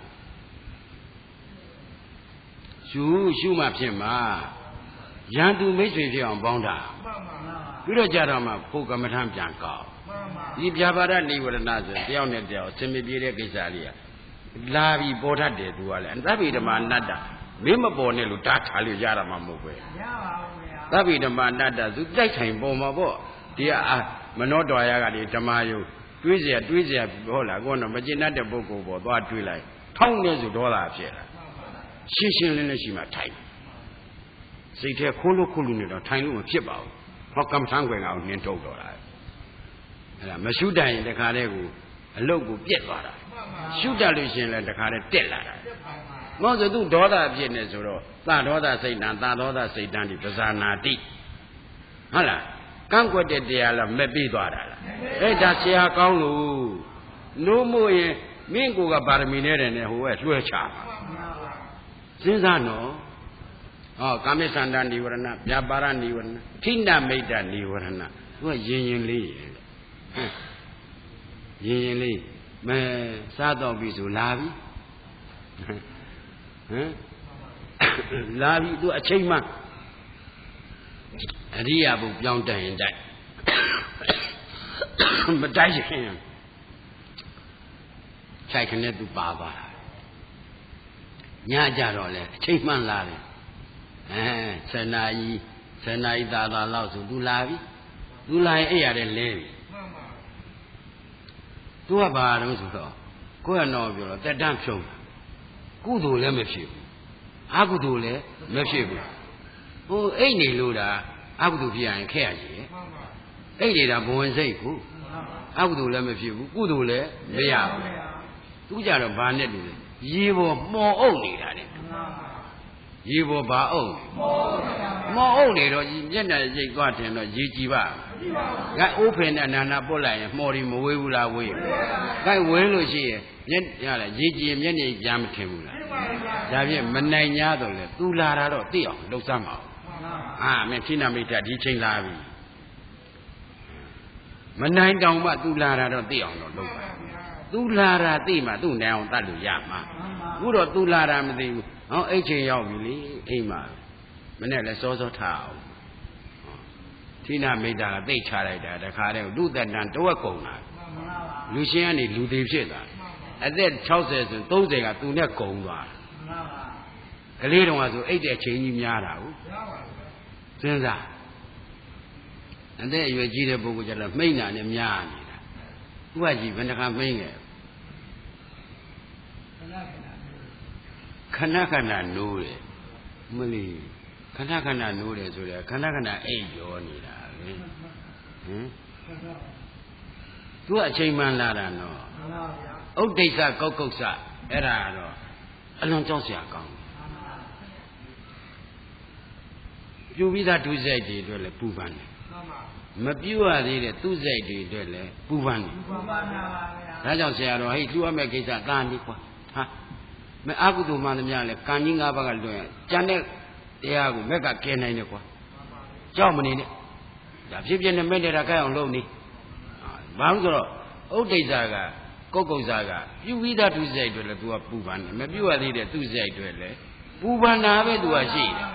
ရှုရှုမှဖြစ်မှာရန်သူမိတ်ဆွေဖြစ်အောင်ပေါင်းတာပြီးတော့ကြတော့မှဖို့ကမ္မထံပြန်ကောက်ဒီပြပါဒနိဝရဏဆိုတယောက်နဲ့တယောက်အစင်မပြေတဲ့ကိစ္စလေးကလာပြီးပေါ်တတ်တယ်သူကလည်းသဗ္ဗေဓမ္မာနတ္တမင်းမပေါ်နဲ့လို့ဓာတ်ထားလို့ရတာမှမဟုတ်ပဲရပါဘူးဗျာသဗ္ဗေဓမ္မာနတ္တသူတိုက်ထိုင်ပေါ်မှာပေါ့ဒီကအာမနောတော်ရကဒီဓမ္မယုတွေးเสียတွေးเสียဟုတ်လားကိုကတော့မကျင်တတ်တဲ့ပုဂ္ဂိုလ်ပေါ်သွားတွေးလိုက်ထောင်းနေဆိုဒေါသဖြစ်လာရှင်းရှင်းလင်းလင်းရှိမှထိုင်စိတ်ထဲခိုးလို့ခိုးလို့နေတော့ထိုင်လို့မဖြစ်ပါဘူးဟောကမ္မထံခွင်ကောင်နှင်းထုတ်တော့တာအဲ့ဒါမရှုတိုင်တခါတည်းကိုအလုတ်ကိုပြက်သွားတာရှုတတ်လို့ရှင်လဲတခါတည်းတက်လာတာမဟုတ်ဆိုသူဒေါသဖြစ်နေဆိုတော့သာဒေါသစိတ်တန်သာဒေါသစိတ်တန်ဒီပဇာနာတိဟုတ်လားကန့်ကွက်တဲ့တရားလားမပြီးသွားတာလားအဲ့ဒါဆရာကောင်းလို့လို့မို့ရင်မင်းကိုကပါရမီနဲ့တယ်နဲ့ဟိုကလွှဲချပါစဉ်းစားနော်ဟောကာမိသန္တာနိဝရဏဗျာပါရနိဝရဏထိဏမိတ်တနိဝရဏသူကရင်ရင်လေးရင်ရင်လေးမဲစားတော့ပြီဆိုလာပြီဟမ်လာပြီသူအချိန်မှအရိယာဘုပြောင်းတက်ရင်တိုက်မတိုက်ရင်ခြိုက်ခနဲ့သူပါသွားတာညကြတော့လေအချိန်မှန်လာတယ်အဲဆယ်နာရီဆယ်နာရီသာသာလောက်ဆိုသူလာပြီသူလာရင်အဲ့ရတဲ့လဲပြီသူကဘာလို့ဆိုတော့ကိုယ့်ရတော့ပြောတော့တက်တန်းဖြုံးကုသိုလ်လည်းမဖြစ်ဘူးအကုသိုလ်လည်းမဖြစ်ဘူးဟိုအိတ်နေလို့တာအကုသိုလ်ဖြစ်ရင်ခဲ့ရကြီးအိတ်နေတာဘဝင်စိတ်ကိုအကုသိုလ်လည်းမဖြစ်ဘူးကုသိုလ်လည်းမရဘူးသူကြတော့ဘာနဲ့တူလဲရေပေါ်မှော်အုပ်နေတာတဲ့ရေပေါ်ဘာအုပ်မှော်အုပ်နေတော့မျက်နှာရိတ်သွားတယ်တော့ရေကြည်ပါငါအိုးဖင်နဲ့နာနာပုတ်လိုက်ရင်မှော်ဒီမဝေးဘူးလားဝေးခိုင်းဝဲလို့ရှိရင်မျက်ရလားရေကြည်မျက်နှာပြန်မထင်ဘူးလားဒါဖြင့်မနိုင်냐တော့လေသူလာတာတော့သိအောင်လှုပ်စမ်းပါဦးအာမင်းခိနမိတ်ဒီချိန်လာပြီမနိုင်တောင်မှသူလာတာတော့သိအောင်တော့လှုပ်ပါသူလာတာသိမှသူ့နိုင်အောင်တတ်လို့ရမှာအခုတော့သူလာတာမသိဘူးဟောအိတ်ချိန်ရောက်ပြီလေအိမ်မှာမနဲ့လဲစောစောထားအောင်ခိနမိတ်ကသိချလိုက်တာတခါတည်းလူသက်တန်တဝက်ကုန်တာလူရှင်ကနေလူသေးဖြစ်တာအသက်၆၀ဆို၃၀ကသူနဲ့ကုန်သွားကလေးတော်ကဆိုအိတ်တဲ့ချိန်ကြီးများတာဟုတ်စဉ်းစားအသက်အရွယ်ကြီးတဲ့ပုဂ္ဂိုလ်ကျတော့မှိတ်နာနဲ့များနေတာသူကကြီးဘယ်နှခါမှိတ်ငယ်ခဏခဏနိုးတယ်မလီခဏခဏနိုးတယ်ဆိုတော့ခဏခဏအိတ်ကြောနေတာလေဟင်သူကအချိန်မှန်လာတာနော်ဥဒိဋ္ဌကောက်ကုတ်စအဲ့ဒါတော့အလွန်ကြောက်စရာကောင်းပြူပြီးသားဒုစရိုက်တွေအတွက်လည်းပူပန်တယ်မပြူရသေးတဲ့သူ့စိတ်တွေအတွက်လည်းပူပန်တယ်ပူပန်ပါဗျာဒါကြောင့်ဆရာတော်ဟိလှူရမယ့်ကိစ္စတာနေကွာဟာမအကုသိုလ်မှန်သမျှလဲကံကြီး၅ပါးကလွှဲရင်ကျန်တဲ့တရားကိုမက်ကကဲနိုင်တယ်ကွာကြောက်မနေနဲ့ဒါဖြစ်ဖြစ်နဲ့မဲ့တဲ့တာခိုက်အောင်လုပ်နေဘာလို့ဆိုတော့ဥဒိဋ္ဌကကုတ်ကုတ်စားကပြုပြီးသားသူစရိုက်တွေလည်း तू ကပူပန်တယ်မပြုတ်ရသေးတဲ့သူစရိုက်တွေလည်းပူပန်တာပဲ तू ကရှိတယ်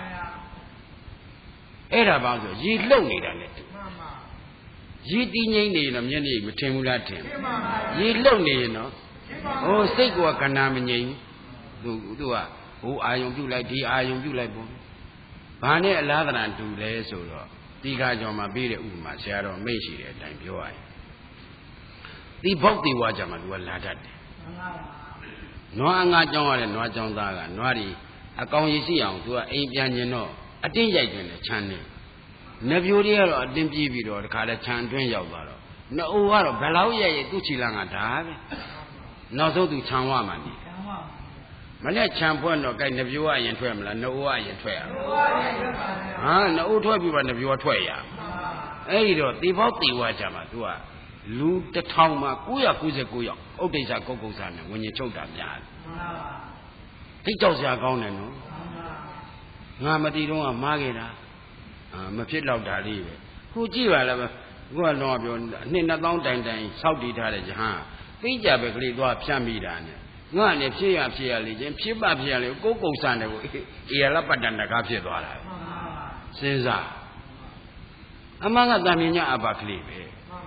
အဲ့ဒါဘာလို့ဆိုရေလှုပ်နေတာနဲ့ရေတီးငိမ့်နေရင်တော့မျက်နှာမထင်ဘူးလားထင်ရေလှုပ်နေရင်တော့ဟိုစိတ်ကကဏမငြိမ်သူသူကဟိုအာယုံပြုတ်လိုက်ဒီအာယုံပြုတ်လိုက်ပေါ့ဘာနဲ့အလားတန်တူလဲဆိုတော့ဒီခါကြောင့်မှပြီးတဲ့ဥပမာဆရာတော်မိတ်ရှိတဲ့အတိုင်းပြောရရင်ဒီဘောက်ဒီဝါကြမှာသူကလာတတ်တယ်နွားအငါကြောင်းရတဲ့နွားကြောင်းသားကနွားဒီအကောင်ရည်ရှိအောင်သူကအိမ်ပြန်ကျင်တော့အတင်းရိုက်တွင်နဲ့ခြံနေနဗျိုးတွေကတော့အတင်းပြေးပြီးတော့တခါလဲခြံတွင်းရောက်သွားတော့နအိုကတော့ဘယ်လောက်ရိုက်ရဲ့သူ့ချီလာကဒါပဲနောက်ဆုံးသူခြံဝမှနေမနဲ့ခြံဖွက်တော့ကြိုက်နဗျိုးကအရင်ထွက်မလားနအိုကအရင်ထွက်ရဟာနအိုထွက်ပြီးတော့နဗျိုးကထွက်ရအဲ့ဒီတော့တေဘောက်တေဝါကြမှာသူကလူတစ်ထောင်မှာ၉၉၉ယောက်ဥဒိဋ္ဌကုတ်ကုတ်စာနဲ့ဝิญဉ်ချုပ်တာများတယ်သိကြောက်စရာကောင်းတယ်နော်ငါမတီတော့ကမားခဲ့တာအာမဖြစ်တော့တာလေးပဲခုကြည့်ပါလားခုကတော့ပြောနှစ်နှစ်သောင်းတိုင်တိုင်စောက်တည်ထားတဲ့ယဟန်သိကြပဲကလေးသွားဖြတ်မိတာနဲ့ငါနဲ့ဖြစ်ရဖြစ်ရလေချင်းဖြစ်ပါဖြစ်ရလေကိုကုတ်စာနဲ့ကိုအေရလပတ္တနကဖြစ်သွားတာစဉ်းစားအမှန်ကတန်မြညာအဘကလေးပဲ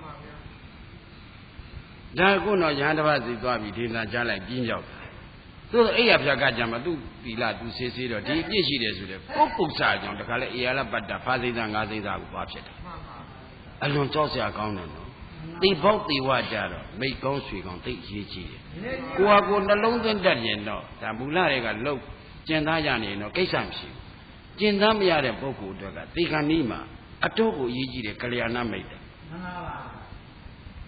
ဒါကုတော့ရဟန်းတစ်ပါးစီသွားပြီးဒေသနာကြားလိုက်ပြင်းရောက်တာသူအဲ့ရဖြာကကြမှာသူသီလသူဆေးဆေးတော့ဒီအပြစ်ရှိတယ်ဆိုတဲ့ကိုပု္ပ္ပစာကြောင့်တခါလဲအေရလပတ္တဖာသိသငါးသိသကိုသွားဖြစ်တယ်အလွန်ကြောက်စရာကောင်းတယ်နော်တိဘောက်တိဝကြတော့မိတ်ကောင်းဆွေကောင်းသိရေးကြည့်တယ်ကိုဟာကိုနှလုံးသွင်းတတ်ရင်တော့ဒါမူလတွေကလှုပ်ကျင်သားရနေရင်တော့ကိစ္စမရှိဘူးကျင်သားမရတဲ့ပုဂ္ဂိုလ်တွေကသေခဏီးမှာအတော့ကိုရေးကြည့်တယ်ကလျာဏမိတ်တယ်မှန်ပါပါ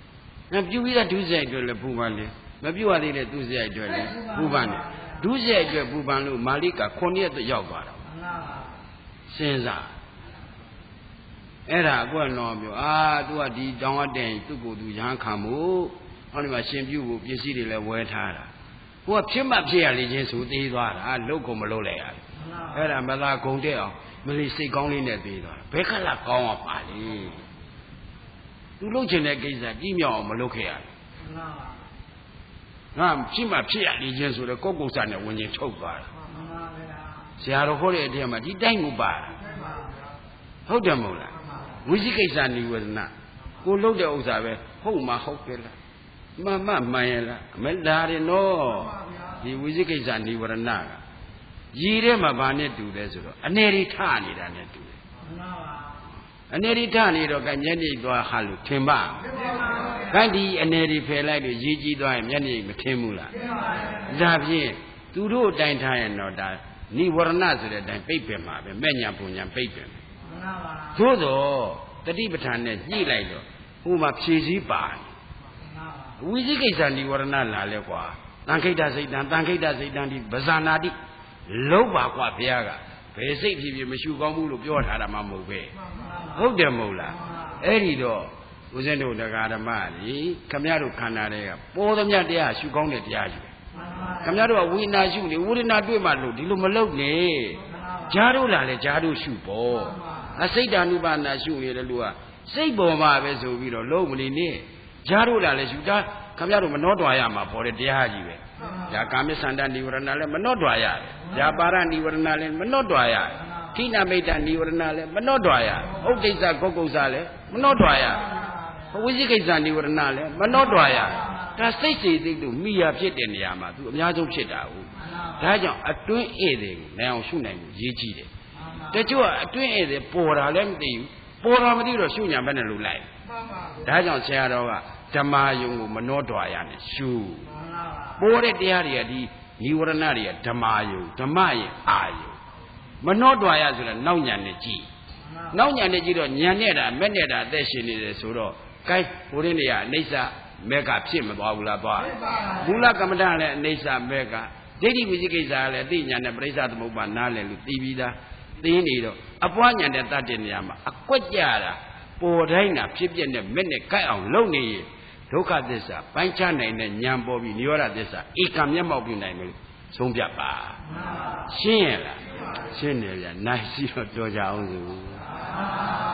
那ပြုပြီးသားဒုစရိုက်အတွက်လည်းပူပန်တယ်မပြုတ်ရသေးတဲ့ဒုစရိုက်အတွက်လည်းပူပန်တယ်ဒုစရိုက်အတွက်ပူပန်လို့မာလိကခုနှစ်ရက်ရောက်သွားတာစဉ်းစားအဲ့ဒါအကွက်တော်ပြောအာသူကဒီတောင်းအပ်တဲ့သူ့ကိုယ်သူရဟန်းခံမှုဟောဒီမှာရှင်ပြုဖို့ပစ္စည်းတွေလည်းဝယ်ထားတာဟိုကဖြစ်မှဖြစ်ရလေချင်းဆိုသေးသွားတာလုတ်ကုန်မလုတ်လိုက်ရဘူးအဲ့ဒါမသာဂုံတက်အောင်မလီစိတ်ကောင်းလေးနဲ့သေးသွားတာဘယ်ခက်လာကောင်းအောင်ပါလေသူလုတ်ချင်တဲ့ကိစ္စကြီးမြောက်အောင်မလုတ်ခဲ့ရဘူးငါဖြစ်မှဖြစ်ရလေချင်းဆိုတော့ကိုယ်ကုသနဲ့ဝင်ချင်းထုတ်သွားတာဆရာတော်ဟောတဲ့အထက်မှာဒီတိုင်းကိုပါဟုတ်တယ်မဟုတ်လားဝိသိကိစ္စនិဝရဏကိုလုတ်တဲ့ဥစ္စာပဲဟုတ်မှာဟုတ်တယ်လားမှန်မှမှန်ရလားမဒါရင်တော့ဒီဝိသိကိစ္စនិဝရဏကရည်ထဲမှာဘာနဲ့တူလဲဆိုတော့အနေရိထနေတာနဲ့တူတယ်အနေရိထနေတော့ကမျက်နှိပ်သွားဟာလို့ထင်ပါကဲဒီအနေရိဖယ်လိုက်လို့ရည်ကြည်သွားရင်မျက်နှိပ်မထင်ဘူးလားဒါဖြင့်သူတို့အတိုင်းထားရင်တော့ဒါនិဝရဏဆိုတဲ့အတိုင်းပိတ်ပင်မှာပဲမဲ့ညာပုံညာပိတ်ပင်သို့တော့တတိပဋ္ဌာန်နဲ့ညှိလိုက်တော့ဟိုမှာဖြည့်စည်းပါဝိသိကိစ္စនិဝရဏလာလဲကွာတန်ခိတ္တစိတ်တံတန်ခိတ္တစိတ်တံဒီပဇာနာတိလုံးပါကွာဘုရားကဘယ်စိတ်ဖြစ်ဖြစ်မရှုကောင်းဘူးလို့ပြောထားတာမှမဟုတ်ပဲဟုတ်တယ်မဟုတ်လားအဲ့ဒီတော့ဦးဇင်းတို့တရားဓမ္မကြီးခမရတို့ခန္ဓာတွေကပေါ်သမျှတရားရှုကောင်းတဲ့တရားယူခမရတို့ကဝိညာဉ်ရှုနေဝိညာဉ်တွေ့မှလို့ဒီလိုမလုပ်နဲ့ဂျားတို့လာလဲဂျားတို့ရှုပေါ့အစိတ်တ ानु ပါဏရှုနေတယ်လို့ကစိတ်ပေါ်မှာပဲဆိုပြီးတော့လုံးမနေနဲ့ဂျားတို့လာလဲရှုတာခမရတို့မနှောတွာရမှာပေါ်တဲ့တရားကြီးပဲဒါကာမိသန္တនិဝရဏလည်းမနှောတွာရတယ်။ဒါပါရនិဝရဏလည်းမနှောတွာရတယ်။ဌိနမိတ်တនិဝရဏလည်းမနှောတွာရတယ်။ဥဒိစ္စဂုတ်ကုစ္စာလည်းမနှောတွာရတယ်။ဝိသိကိစ္စនិဝရဏလည်းမနှောတွာရတယ်။ဒါစိတ်စိတ်သိတို့မိယာဖြစ်တဲ့နေရာမှာသူအများဆုံးဖြစ်တာဟုတ်။ဒါကြောင့်အတွင်းဧည့်တွေကိုလည်းအောင်ရှုနိုင်မှုရေးကြည့်တယ်။တချို့ကအတွင်းဧည့်တွေပေါ်တာလည်းမသိဘူး။ပေါ်တာမသိတော့ရှုညာဘက်နဲ့လို့လိုက်။ဒါကြောင့်ဆရာတော်ကဓမ္မယုံကိုမနှောတွာရနဲ့ရှုပေါ်တဲ့တရားတွေကဒီនិဝရဏတွေကဓမ္မယုံဓမ္မရဲ့အာယုံမနှောတွာရဆိုတော့နောက်ညာနဲ့ကြည့်နောက်ညာနဲ့ကြည့်တော့ညာနဲ့တာမဲ့နဲ့တာအသက်ရှင်နေတယ်ဆိုတော့ကဲဘုရင်တွေကအနိစ္စမဲကဖြစ်မသွားဘူးလားသွားမူလကမ္မဋ္ဌာန်းလည်းအနိစ္စမဲကဒိဋ္ဌိဝိသိကိစ္စလည်းအသိညာနဲ့ပရိစ္ဆသမုပ္ပါနားလည်လို့သိပြီးသားသိနေတော့အပွားညာနဲ့တတ်တဲ့နေရာမှာအကွက်ကြတာပေါ်တိုင်းတာဖြစ်ပြတဲ့မဲ့နဲ့ကိုက်အောင်လုပ်နေရင်ဒုက္ခသစ္စာပိုင်းခြားနိုင်တဲ့ဉာဏ်ပေါ်ပြီးနိရောဓသစ္စာဧကံမျက်မှောက်ပြုနိုင်မယ်ဆုံးဖြတ်ပါရှင်းရလားရှင်းတယ်ဗျာနိုင်စီတော့တော်ကြအောင်စို့